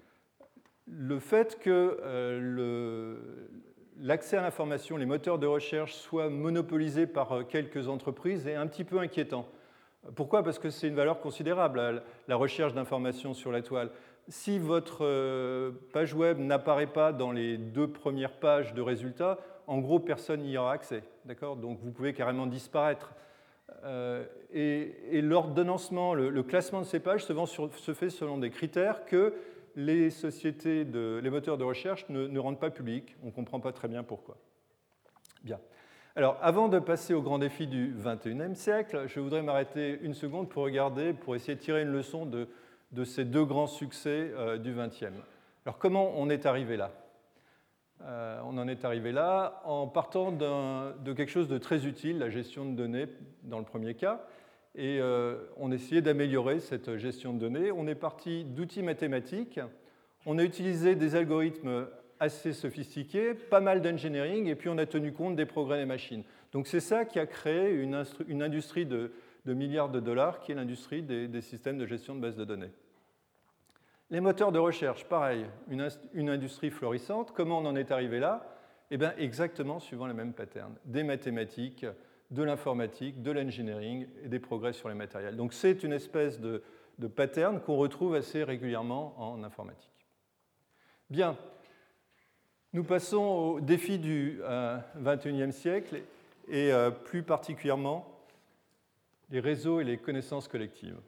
Le fait que euh, le, l'accès à l'information, les moteurs de recherche soient monopolisés par quelques entreprises est un petit peu inquiétant. Pourquoi? Parce que c'est une valeur considérable, la recherche d'informations sur la toile. Si votre page web n'apparaît pas dans les deux premières pages de résultats, en gros, personne n'y aura accès. D'accord? Donc, vous pouvez carrément disparaître. Euh, et, et l'ordonnancement, le, le classement de ces pages se, sur, se fait selon des critères que les sociétés, de, les moteurs de recherche ne, ne rendent pas publics. On ne comprend pas très bien pourquoi. Bien. Alors, avant de passer aux grands défis du vingt et unième siècle, je voudrais m'arrêter une seconde pour regarder, pour essayer de tirer une leçon de, de ces deux grands succès euh, du vingtième. Alors, comment on est arrivé là ? euh, On en est arrivé là en partant de quelque chose de très utile, la gestion de données dans le premier cas, et euh, on essayait d'améliorer cette gestion de données. On est parti d'outils mathématiques, on a utilisé des algorithmes assez sophistiqués, pas mal d'engineering, et puis on a tenu compte des progrès des machines. Donc c'est ça qui a créé une, une industrie de, de milliards de dollars, qui est l'industrie des, des systèmes de gestion de bases de données. Les moteurs de recherche, pareil, une, une industrie florissante. Comment on en est arrivé là ? Eh bien, exactement suivant les mêmes patterns. Des mathématiques, de l'informatique, de l'engineering et des progrès sur les matériels. Donc c'est une espèce de, de pattern qu'on retrouve assez régulièrement en informatique. Bien. Nous passons au défi du euh, vingt et unième siècle et euh, plus particulièrement les réseaux et les connaissances collectives.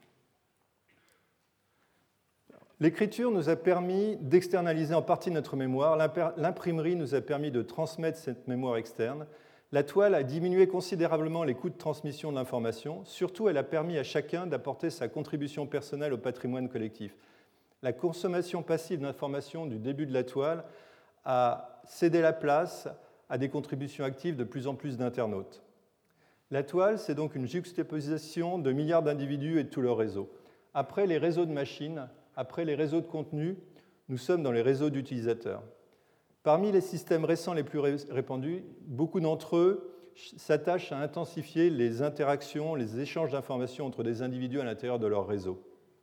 L'écriture nous a permis d'externaliser en partie notre mémoire, l'imprimerie nous a permis de transmettre cette mémoire externe, la toile a diminué considérablement les coûts de transmission de l'information, surtout elle a permis à chacun d'apporter sa contribution personnelle au patrimoine collectif. La consommation passive d'informations du début de la toile a cédé la place à des contributions actives de plus en plus d'internautes. La toile, c'est donc une juxtaposition de milliards d'individus et de tout leur réseau. Après les réseaux de machines, après les réseaux de contenu, nous sommes dans les réseaux d'utilisateurs. Parmi les systèmes récents les plus répandus, beaucoup d'entre eux s'attachent à intensifier les interactions, les échanges d'informations entre des individus à l'intérieur de leur réseau.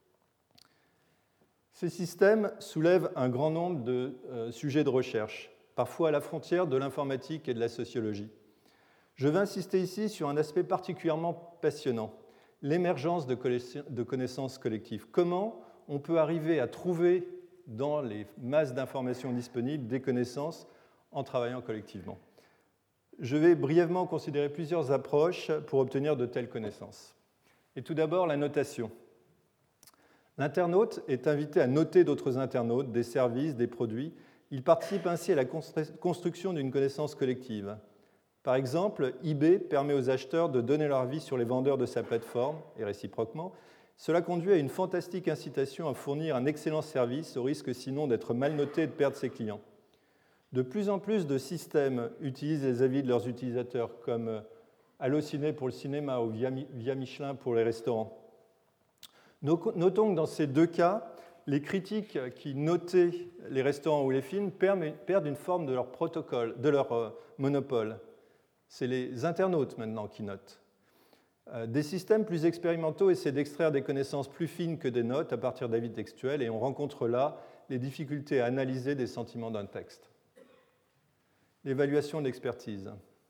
Ces systèmes soulèvent un grand nombre de euh, sujets de recherche, parfois à la frontière de l'informatique et de la sociologie. Je vais insister ici sur un aspect particulièrement passionnant, l'émergence de connaissances collectives. Comment on peut arriver à trouver dans les masses d'informations disponibles des connaissances en travaillant collectivement. Je vais brièvement considérer plusieurs approches pour obtenir de telles connaissances. Et tout d'abord, la notation. L'internaute est invité à noter d'autres internautes, des services, des produits. Il participe ainsi à la construction d'une connaissance collective. Par exemple, eBay permet aux acheteurs de donner leur avis sur les vendeurs de sa plateforme, et réciproquement. Cela conduit à une fantastique incitation à fournir un excellent service, au risque sinon d'être mal noté et de perdre ses clients. De plus en plus de systèmes utilisent les avis de leurs utilisateurs, comme Allociné pour le cinéma ou Via Michelin pour les restaurants. Notons que dans ces deux cas, les critiques qui notaient les restaurants ou les films perdent une forme de leur protocole, de leur monopole. C'est les internautes maintenant qui notent. Des systèmes plus expérimentaux essaient d'extraire des connaissances plus fines que des notes à partir d'avis textuels et on rencontre là les difficultés à analyser des sentiments d'un texte. L'évaluation de l'expertise.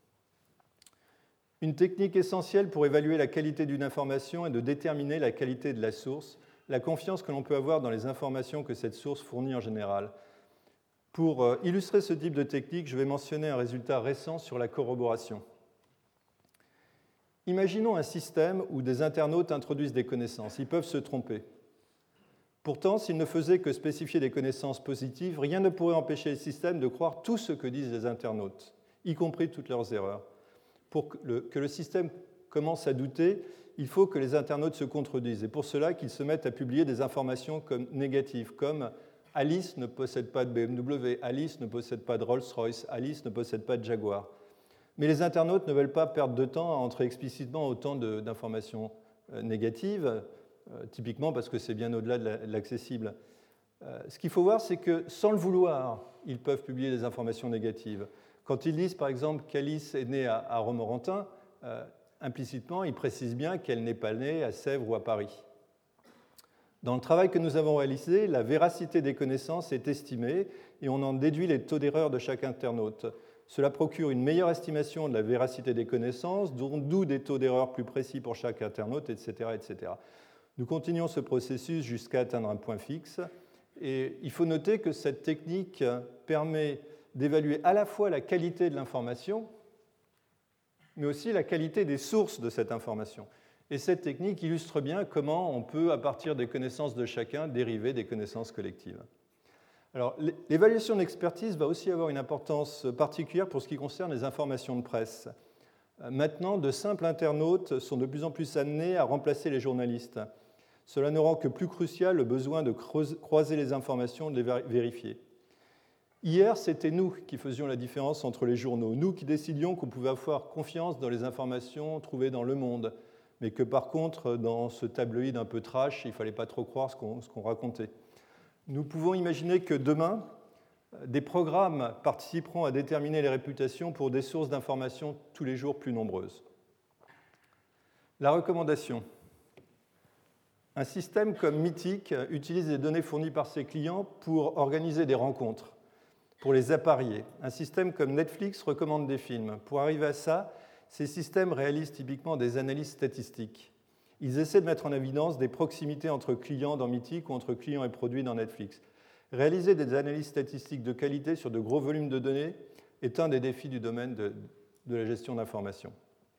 Une technique essentielle pour évaluer la qualité d'une information est de déterminer la qualité de la source, la confiance que l'on peut avoir dans les informations que cette source fournit en général. Pour illustrer ce type de technique, je vais mentionner un résultat récent sur la corroboration. Imaginons un système où des internautes introduisent des connaissances. Ils peuvent se tromper. Pourtant, s'ils ne faisaient que spécifier des connaissances positives, rien ne pourrait empêcher le système de croire tout ce que disent les internautes, y compris toutes leurs erreurs. Pour que le, que le système commence à douter, il faut que les internautes se contredisent. Et pour cela, qu'ils se mettent à publier des informations comme négatives, comme « Alice ne possède pas de B M W »,« Alice ne possède pas de Rolls-Royce »,« Alice ne possède pas de Jaguar ». Mais les internautes ne veulent pas perdre de temps à entrer explicitement autant d'informations négatives, euh, typiquement parce que c'est bien au-delà de l'accessible. Euh, ce qu'il faut voir, c'est que sans le vouloir, ils peuvent publier des informations négatives. Quand ils disent, par exemple, qu'Alice est née à, à Romorantin, euh, implicitement, ils précisent bien qu'elle n'est pas née à Sèvres ou à Paris. Dans le travail que nous avons réalisé, la véracité des connaissances est estimée et on en déduit les taux d'erreur de chaque internaute. Cela procure une meilleure estimation de la véracité des connaissances, d'où des taux d'erreur plus précis pour chaque internaute, et cetera, et cetera. Nous continuons ce processus jusqu'à atteindre un point fixe. Et il faut noter que cette technique permet d'évaluer à la fois la qualité de l'information, mais aussi la qualité des sources de cette information. Et cette technique illustre bien comment on peut, à partir des connaissances de chacun, dériver des connaissances collectives. Alors, l'évaluation d'expertise va aussi avoir une importance particulière pour ce qui concerne les informations de presse. Maintenant, de simples internautes sont de plus en plus amenés à remplacer les journalistes. Cela ne rend que plus crucial le besoin de croiser les informations, de les vérifier. Hier, c'était nous qui faisions la différence entre les journaux, nous qui décidions qu'on pouvait avoir confiance dans les informations trouvées dans Le Monde, mais que par contre, dans ce tabloïd un peu trash, il ne fallait pas trop croire ce qu'on, ce qu'on racontait. Nous pouvons imaginer que demain, des programmes participeront à déterminer les réputations pour des sources d'informations tous les jours plus nombreuses. La recommandation. Un système comme Mythic utilise les données fournies par ses clients pour organiser des rencontres, pour les apparier. Un système comme Netflix recommande des films. Pour arriver à ça, ces systèmes réalisent typiquement des analyses statistiques. Ils essaient de mettre en évidence des proximités entre clients dans Mythic ou entre clients et produits dans Netflix. Réaliser des analyses statistiques de qualité sur de gros volumes de données est un des défis du domaine de, de la gestion d'information.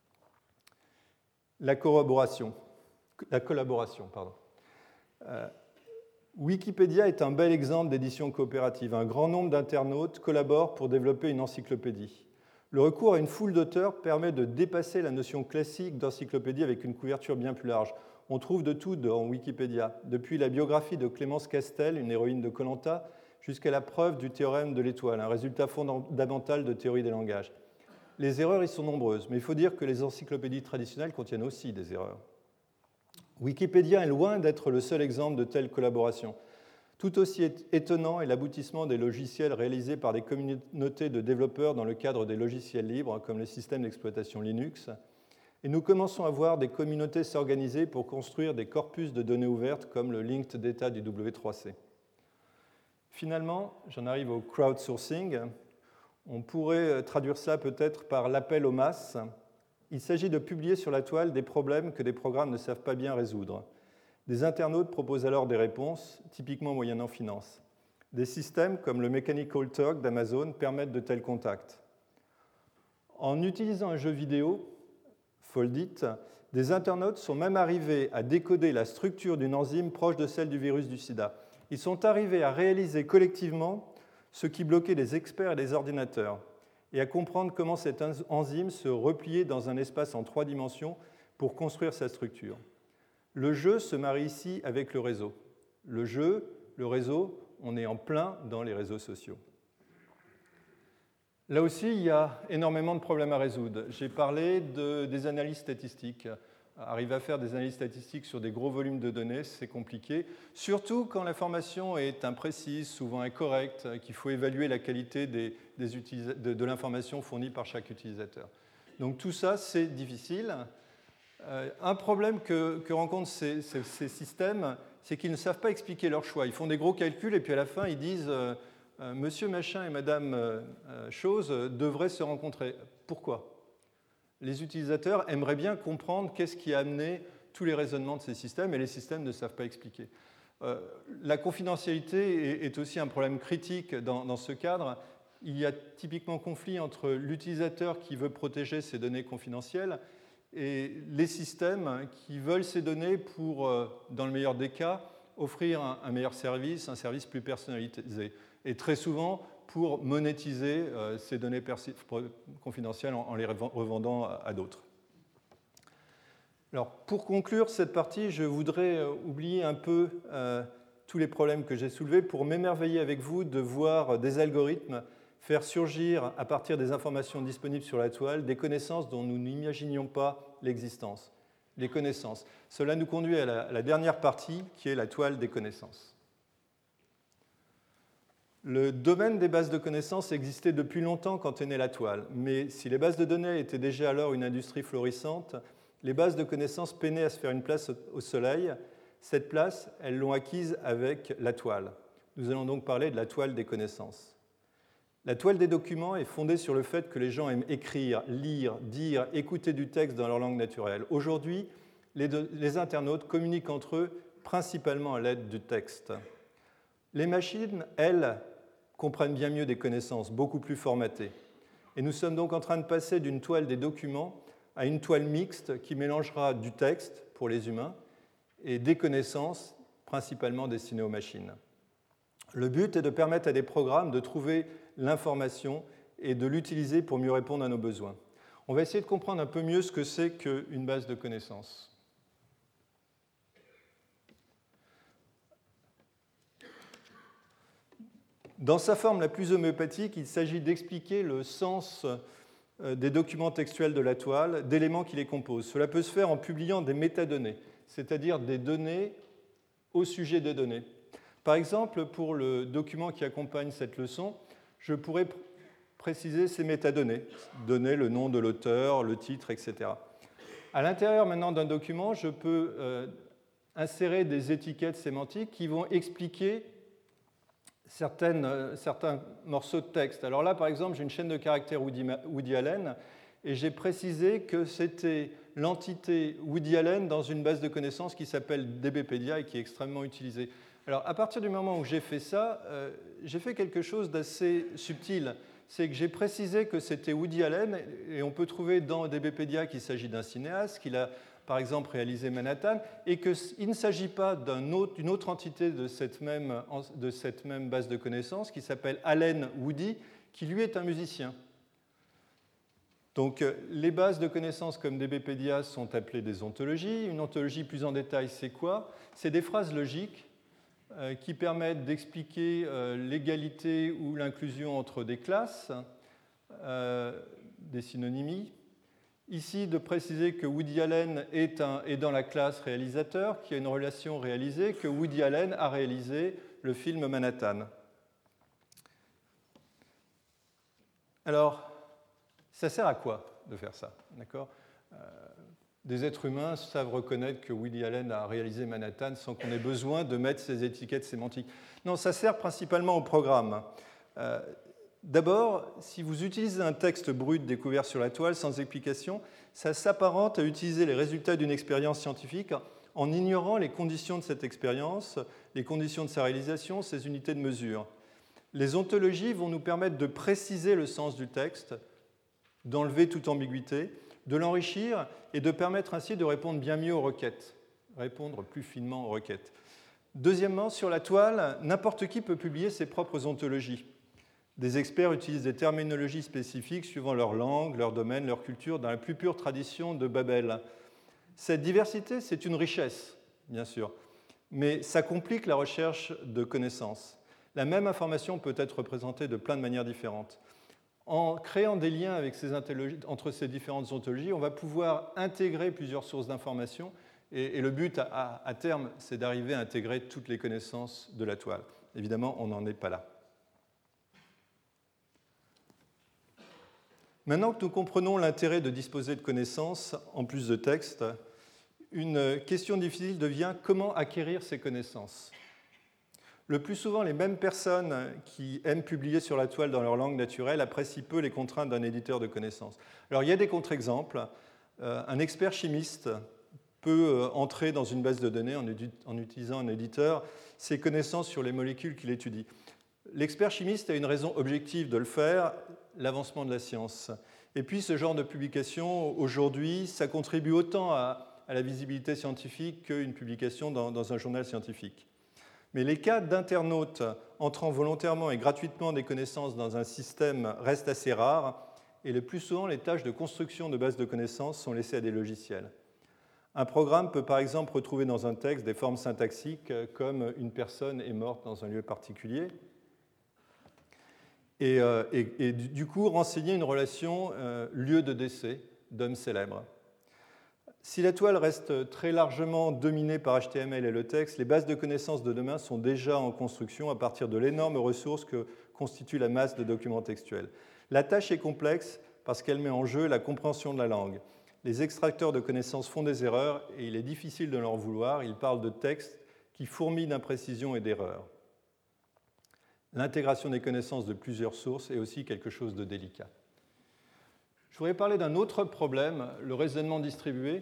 La collaboration. La collaboration, pardon. Euh, Wikipédia est un bel exemple d'édition coopérative. Un grand nombre d'internautes collaborent pour développer une encyclopédie. Le recours à une foule d'auteurs permet de dépasser la notion classique d'encyclopédie avec une couverture bien plus large. On trouve de tout dans Wikipédia, depuis la biographie de Clémence Castel, une héroïne de Koh Lanta, jusqu'à la preuve du théorème de l'étoile, un résultat fondamental de théorie des langages. Les erreurs y sont nombreuses, mais il faut dire que les encyclopédies traditionnelles contiennent aussi des erreurs. Wikipédia est loin d'être le seul exemple de telle collaboration. Tout aussi étonnant est l'aboutissement des logiciels réalisés par des communautés de développeurs dans le cadre des logiciels libres, comme le système d'exploitation Linux. Et nous commençons à voir des communautés s'organiser pour construire des corpus de données ouvertes, comme le Linked Data du W trois C. Finalement, j'en arrive au crowdsourcing. On pourrait traduire ça peut-être par l'appel aux masses. Il s'agit de publier sur la toile des problèmes que des programmes ne savent pas bien résoudre. Des internautes proposent alors des réponses, typiquement moyennant finance. Des systèmes comme le Mechanical Turk d'Amazon permettent de tels contacts. En utilisant un jeu vidéo, Foldit, des internautes sont même arrivés à décoder la structure d'une enzyme proche de celle du virus du sida. Ils sont arrivés à réaliser collectivement ce qui bloquait les experts et les ordinateurs, et à comprendre comment cette enzyme se repliait dans un espace en trois dimensions pour construire sa structure. Le jeu se marie ici avec le réseau. Le jeu, le réseau, on est en plein dans les réseaux sociaux. Là aussi, il y a énormément de problèmes à résoudre. J'ai parlé de, des analyses statistiques. Arriver à faire des analyses statistiques sur des gros volumes de données, c'est compliqué, surtout quand l'information est imprécise, souvent incorrecte, qu'il faut évaluer la qualité des, des de, de l'information fournie par chaque utilisateur. Donc tout ça, c'est difficile. Euh, un problème que, que rencontrent ces, ces, ces systèmes, c'est qu'ils ne savent pas expliquer leurs choix. Ils font des gros calculs et puis à la fin, ils disent euh, euh, « Monsieur Machin et Madame euh, Chose devraient se rencontrer ». Pourquoi ? Les utilisateurs aimeraient bien comprendre qu'est-ce qui a amené tous les raisonnements de ces systèmes, et les systèmes ne savent pas expliquer. Euh, la confidentialité est, est aussi un problème critique dans, dans ce cadre. Il y a typiquement conflit entre l'utilisateur qui veut protéger ses données confidentielles et les systèmes qui veulent ces données pour, euh, dans le meilleur des cas, offrir un, un meilleur service, un service plus personnalisé. Et très souvent, pour monétiser euh, ces données confidentielles en, en les revendant à, à d'autres. Alors, pour conclure cette partie, je voudrais euh, oublier un peu euh, tous les problèmes que j'ai soulevés pour m'émerveiller avec vous de voir des algorithmes faire surgir, à partir des informations disponibles sur la toile, des connaissances dont nous n'imaginions pas l'existence. Les connaissances. Cela nous conduit à la, à la dernière partie, qui est la toile des connaissances. Le domaine des bases de connaissances existait depuis longtemps quand est née la toile, mais si les bases de données étaient déjà alors une industrie florissante, les bases de connaissances peinaient à se faire une place au soleil. Cette place, elles l'ont acquise avec la toile. Nous allons donc parler de la toile des connaissances. La toile des documents est fondée sur le fait que les gens aiment écrire, lire, dire, écouter du texte dans leur langue naturelle. Aujourd'hui, les, de, les internautes communiquent entre eux principalement à l'aide du texte. Les machines, elles, comprennent bien mieux des connaissances beaucoup plus formatées. Et nous sommes donc en train de passer d'une toile des documents à une toile mixte qui mélangera du texte pour les humains et des connaissances principalement destinées aux machines. Le but est de permettre à des programmes de trouver l'information et de l'utiliser pour mieux répondre à nos besoins. On va essayer de comprendre un peu mieux ce que c'est qu'une base de connaissances. Dans sa forme la plus homéopathique, il s'agit d'expliquer le sens des documents textuels de la toile, d'éléments qui les composent. Cela peut se faire en publiant des métadonnées, c'est-à-dire des données au sujet des données. Par exemple, pour le document qui accompagne cette leçon, je pourrais pr- préciser ces métadonnées, donner le nom de l'auteur, le titre, et cetera. À l'intérieur maintenant d'un document, je peux euh, insérer des étiquettes sémantiques qui vont expliquer certaines, euh, certains morceaux de texte. Alors là, par exemple, j'ai une chaîne de caractères Woody, Woody Allen, et j'ai précisé que c'était l'entité Woody Allen dans une base de connaissances qui s'appelle DBpedia et qui est extrêmement utilisée. Alors, à partir du moment où j'ai fait ça, euh, j'ai fait quelque chose d'assez subtil. C'est que j'ai précisé que c'était Woody Allen, et on peut trouver dans DBpedia qu'il s'agit d'un cinéaste, qu'il a par exemple réalisé Manhattan, et qu'il ne s'agit pas d'une autre, autre entité de cette, même, de cette même base de connaissances qui s'appelle Allen Woody, qui lui est un musicien. Donc, les bases de connaissances comme DBpedia sont appelées des ontologies. Une ontologie plus en détail, c'est quoi? C'est des phrases logiques euh, qui permettent d'expliquer euh, l'égalité ou l'inclusion entre des classes, euh, des synonymies. Ici, de préciser que Woody Allen est, un, est dans la classe réalisateur, qui a une relation réalisée, que Woody Allen a réalisé le film Manhattan. Alors, ça sert à quoi de faire ça? D'accord ? euh, Des êtres humains savent reconnaître que Woody Allen a réalisé Manhattan sans qu'on ait besoin de mettre ces étiquettes sémantiques. Non, ça sert principalement au programme. Euh, D'abord, si vous utilisez un texte brut découvert sur la toile sans explication, ça s'apparente à utiliser les résultats d'une expérience scientifique en ignorant les conditions de cette expérience, les conditions de sa réalisation, ses unités de mesure. Les ontologies vont nous permettre de préciser le sens du texte, d'enlever toute ambiguïté, de l'enrichir et de permettre ainsi de répondre bien mieux aux requêtes, répondre plus finement aux requêtes. Deuxièmement, sur la toile, n'importe qui peut publier ses propres ontologies. Des experts utilisent des terminologies spécifiques suivant leur langue, leur domaine, leur culture, dans la plus pure tradition de Babel. Cette diversité, c'est une richesse, bien sûr, mais ça complique la recherche de connaissances. La même information peut être représentée de plein de manières différentes. En créant des liens avec ces entre ces différentes ontologies, on va pouvoir intégrer plusieurs sources d'informations, et, et le but, à, à terme, c'est d'arriver à intégrer toutes les connaissances de la toile. Évidemment, on n'en est pas là. Maintenant que nous comprenons l'intérêt de disposer de connaissances en plus de texte, une question difficile devient comment acquérir ces connaissances. Le plus souvent, les mêmes personnes qui aiment publier sur la toile dans leur langue naturelle apprécient peu les contraintes d'un éditeur de connaissances. Alors, il y a des contre-exemples. Un expert chimiste peut entrer dans une base de données en utilisant un éditeur ses connaissances sur les molécules qu'il étudie. L'expert chimiste a une raison objective de le faire, l'avancement de la science. Et puis, ce genre de publication, aujourd'hui, ça contribue autant à, à la visibilité scientifique qu'une publication dans, dans un journal scientifique. Mais les cas d'internautes entrant volontairement et gratuitement des connaissances dans un système restent assez rares, et le plus souvent, les tâches de construction de bases de connaissances sont laissées à des logiciels. Un programme peut par exemple retrouver dans un texte des formes syntaxiques comme « une personne est morte dans un lieu particulier », Et, euh, et, et du coup renseigner une relation euh, lieu de décès d'homme célèbre. Si la toile reste très largement dominée par H T M L et le texte, les bases de connaissances de demain sont déjà en construction à partir de l'énorme ressource que constitue la masse de documents textuels. La tâche est complexe parce qu'elle met en jeu la compréhension de la langue. Les extracteurs de connaissances font des erreurs et il est difficile de leur en vouloir. Ils parlent de textes qui fourmillent d'imprécisions et d'erreurs. L'intégration des connaissances de plusieurs sources est aussi quelque chose de délicat. Je voudrais parler d'un autre problème, le raisonnement distribué.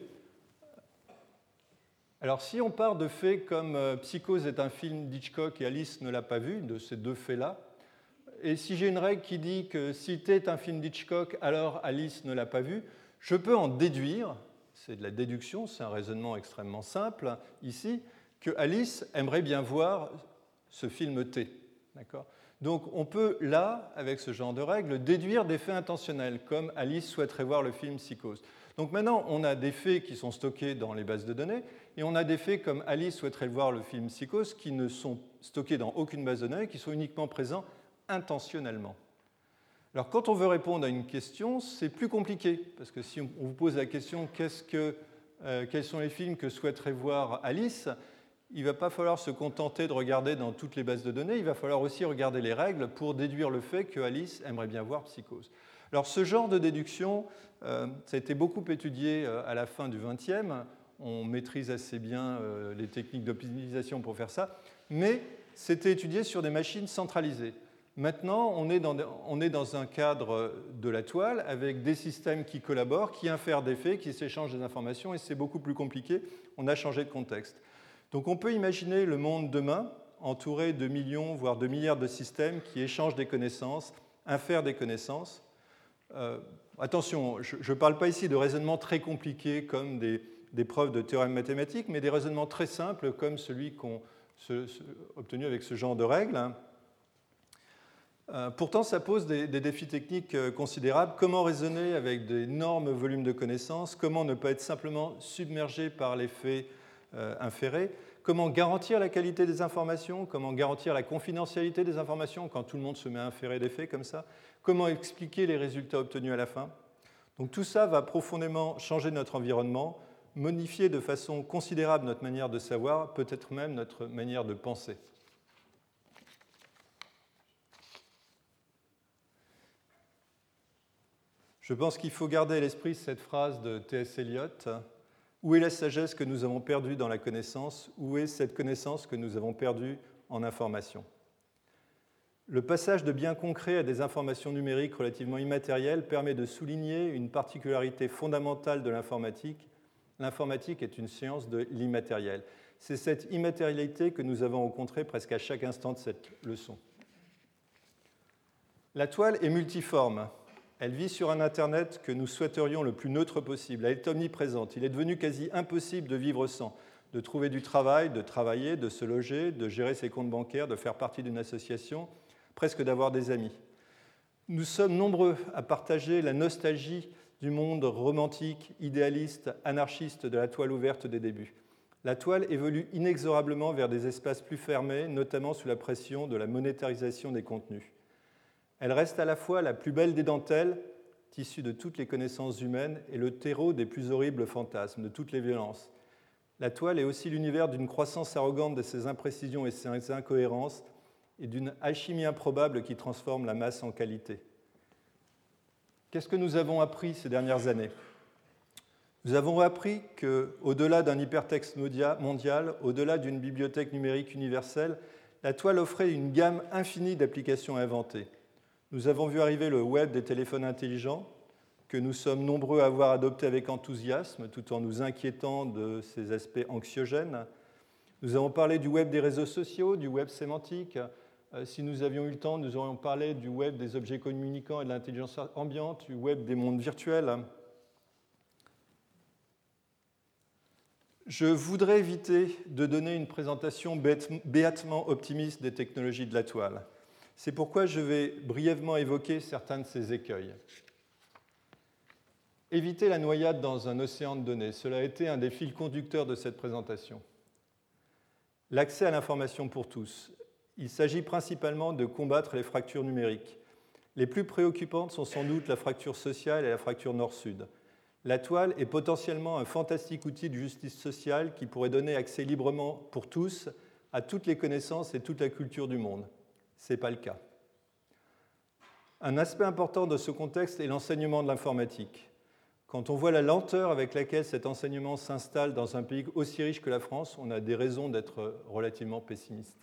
Alors, si on part de faits comme Psychose est un film d'Hitchcock et Alice ne l'a pas vu, de ces deux faits-là, et si j'ai une règle qui dit que si c'est un film d'Hitchcock, alors Alice ne l'a pas vu, je peux en déduire, c'est de la déduction, c'est un raisonnement extrêmement simple ici, que Alice aimerait bien voir ce film T. D'accord ? Donc on peut là, avec ce genre de règles, déduire des faits intentionnels, comme Alice souhaiterait voir le film Psychose. Donc maintenant, on a des faits qui sont stockés dans les bases de données, et on a des faits comme Alice souhaiterait voir le film Psychose qui ne sont stockés dans aucune base de données, qui sont uniquement présents intentionnellement. Alors quand on veut répondre à une question, c'est plus compliqué, parce que si on vous pose la question qu'est-ce que, euh, quels sont les films que souhaiterait voir Alice, il ne va pas falloir se contenter de regarder dans toutes les bases de données, il va falloir aussi regarder les règles pour déduire le fait que Alice aimerait bien voir Psychose. Alors ce genre de déduction, euh, ça a été beaucoup étudié à la fin du vingtième, on maîtrise assez bien euh, les techniques d'optimisation pour faire ça, mais c'était étudié sur des machines centralisées. Maintenant, on est, dans, on est dans un cadre de la toile avec des systèmes qui collaborent, qui infèrent des faits, qui s'échangent des informations, et c'est beaucoup plus compliqué, on a changé de contexte. Donc on peut imaginer le monde demain entouré de millions, voire de milliards de systèmes qui échangent des connaissances, infèrent des connaissances. Euh, attention, je ne parle pas ici de raisonnements très compliqués comme des, des preuves de théorèmes mathématiques, mais des raisonnements très simples comme celui qu'on a obtenu avec ce genre de règles. Euh, pourtant, ça pose des, des défis techniques euh, considérables. Comment raisonner avec d'énormes volumes de connaissances? Comment ne pas être simplement submergé par les faits euh, inférés? Comment garantir la qualité des informations? Comment garantir la confidentialité des informations quand tout le monde se met à inférer des faits comme ça? Comment expliquer les résultats obtenus à la fin? Donc tout ça va profondément changer notre environnement, modifier de façon considérable notre manière de savoir, peut-être même notre manière de penser. Je pense qu'il faut garder à l'esprit cette phrase de T S Eliot. Où est la sagesse que nous avons perdue dans la connaissance? Où est cette connaissance que nous avons perdue en information? Le passage de biens concrets à des informations numériques relativement immatérielles permet de souligner une particularité fondamentale de l'informatique. L'informatique est une science de l'immatériel. C'est cette immatérialité que nous avons rencontrée presque à chaque instant de cette leçon. La toile est multiforme. Elle vit sur un Internet que nous souhaiterions le plus neutre possible. Elle est omniprésente. Il est devenu quasi impossible de vivre sans, de trouver du travail, de travailler, de se loger, de gérer ses comptes bancaires, de faire partie d'une association, presque d'avoir des amis. Nous sommes nombreux à partager la nostalgie du monde romantique, idéaliste, anarchiste de la toile ouverte des débuts. La toile évolue inexorablement vers des espaces plus fermés, notamment sous la pression de la monétarisation des contenus. Elle reste à la fois la plus belle des dentelles, tissue de toutes les connaissances humaines, et le terreau des plus horribles fantasmes, de toutes les violences. La toile est aussi l'univers d'une croissance arrogante de ses imprécisions et ses incohérences, et d'une alchimie improbable qui transforme la masse en qualité. Qu'est-ce que nous avons appris ces dernières années? Nous avons appris qu'au-delà d'un hypertexte mondial, au-delà d'une bibliothèque numérique universelle, la toile offrait une gamme infinie d'applications à inventer. Nous avons vu arriver le web des téléphones intelligents, que nous sommes nombreux à avoir adopté avec enthousiasme, tout en nous inquiétant de ses aspects anxiogènes. Nous avons parlé du web des réseaux sociaux, du web sémantique. Si nous avions eu le temps, nous aurions parlé du web des objets communicants et de l'intelligence ambiante, du web des mondes virtuels. Je voudrais éviter de donner une présentation béatement optimiste des technologies de la toile. C'est pourquoi je vais brièvement évoquer certains de ces écueils. Éviter la noyade dans un océan de données, cela a été un des fils conducteurs de cette présentation. L'accès à l'information pour tous. Il s'agit principalement de combattre les fractures numériques. Les plus préoccupantes sont sans doute la fracture sociale et la fracture nord-sud. La toile est potentiellement un fantastique outil de justice sociale qui pourrait donner accès librement pour tous à toutes les connaissances et toute la culture du monde. Ce n'est pas le cas. Un aspect important de ce contexte est l'enseignement de l'informatique. Quand on voit la lenteur avec laquelle cet enseignement s'installe dans un pays aussi riche que la France, on a des raisons d'être relativement pessimiste.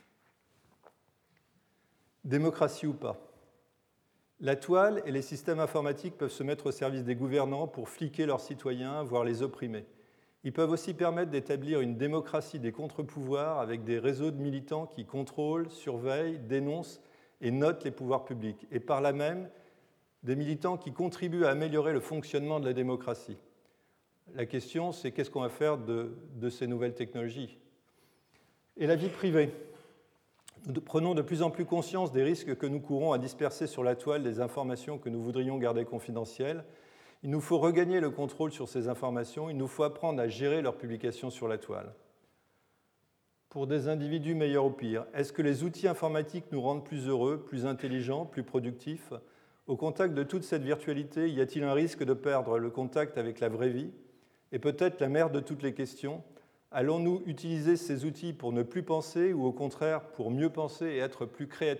Démocratie ou pas? La toile et les systèmes informatiques peuvent se mettre au service des gouvernants pour fliquer leurs citoyens, voire les opprimer. Ils peuvent aussi permettre d'établir une démocratie des contre-pouvoirs avec des réseaux de militants qui contrôlent, surveillent, dénoncent et notent les pouvoirs publics. Et par là même, des militants qui contribuent à améliorer le fonctionnement de la démocratie. La question, c'est qu'est-ce qu'on va faire de, de ces nouvelles technologies? Et la vie privée? Nous prenons de plus en plus conscience des risques que nous courons à disperser sur la toile des informations que nous voudrions garder confidentielles. Il nous faut regagner le contrôle sur ces informations, il nous faut apprendre à gérer leur publication sur la toile. Pour des individus meilleurs ou pires, est-ce que les outils informatiques nous rendent plus heureux, plus intelligents, plus productifs ? Au contact de toute cette virtualité, y a-t-il un risque de perdre le contact avec la vraie vie ? Et peut-être la mère de toutes les questions, allons-nous utiliser ces outils pour ne plus penser ou au contraire pour mieux penser et être plus créatifs ?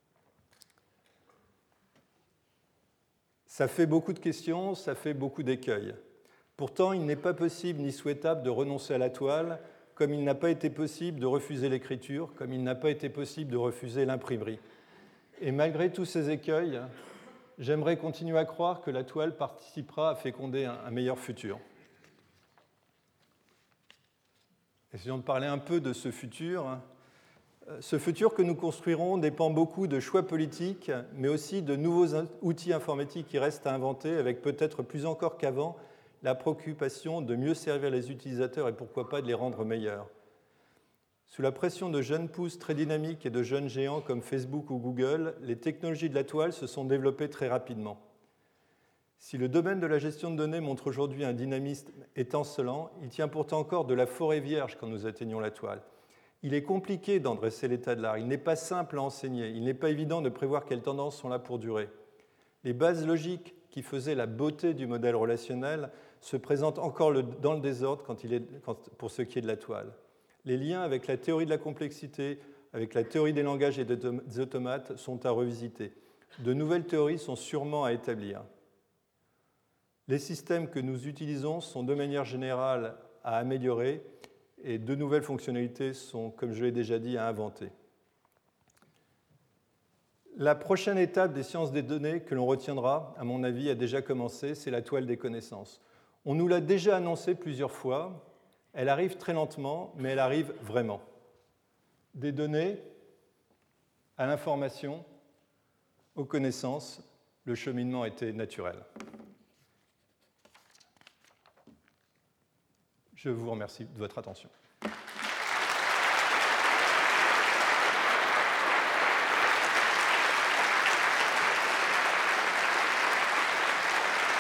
Ça fait beaucoup de questions, ça fait beaucoup d'écueils. Pourtant, il n'est pas possible ni souhaitable de renoncer à la toile, comme il n'a pas été possible de refuser l'écriture, comme il n'a pas été possible de refuser l'imprimerie. Et malgré tous ces écueils, j'aimerais continuer à croire que la toile participera à féconder un meilleur futur. Essayons de parler un peu de ce futur. Ce futur que nous construirons dépend beaucoup de choix politiques, mais aussi de nouveaux outils informatiques qui restent à inventer, avec peut-être plus encore qu'avant la préoccupation de mieux servir les utilisateurs et pourquoi pas de les rendre meilleurs. Sous la pression de jeunes pousses très dynamiques et de jeunes géants comme Facebook ou Google, les technologies de la toile se sont développées très rapidement. Si le domaine de la gestion de données montre aujourd'hui un dynamisme étincelant, il tient pourtant encore de la forêt vierge quand nous atteignons la toile. Il est compliqué d'en dresser l'état de l'art, il n'est pas simple à enseigner, il n'est pas évident de prévoir quelles tendances sont là pour durer. Les bases logiques qui faisaient la beauté du modèle relationnel se présentent encore dans le désordre quand il est, quand, pour ce qui est de la toile. Les liens avec la théorie de la complexité, avec la théorie des langages et des automates sont à revisiter. De nouvelles théories sont sûrement à établir. Les systèmes que nous utilisons sont de manière générale à améliorer et de nouvelles fonctionnalités sont, comme je l'ai déjà dit, à inventer. La prochaine étape des sciences des données que l'on retiendra, à mon avis, a déjà commencé, c'est la toile des connaissances. On nous l'a déjà annoncé plusieurs fois, elle arrive très lentement, mais elle arrive vraiment. Des données à l'information, aux connaissances, le cheminement était naturel. Je vous remercie de votre attention.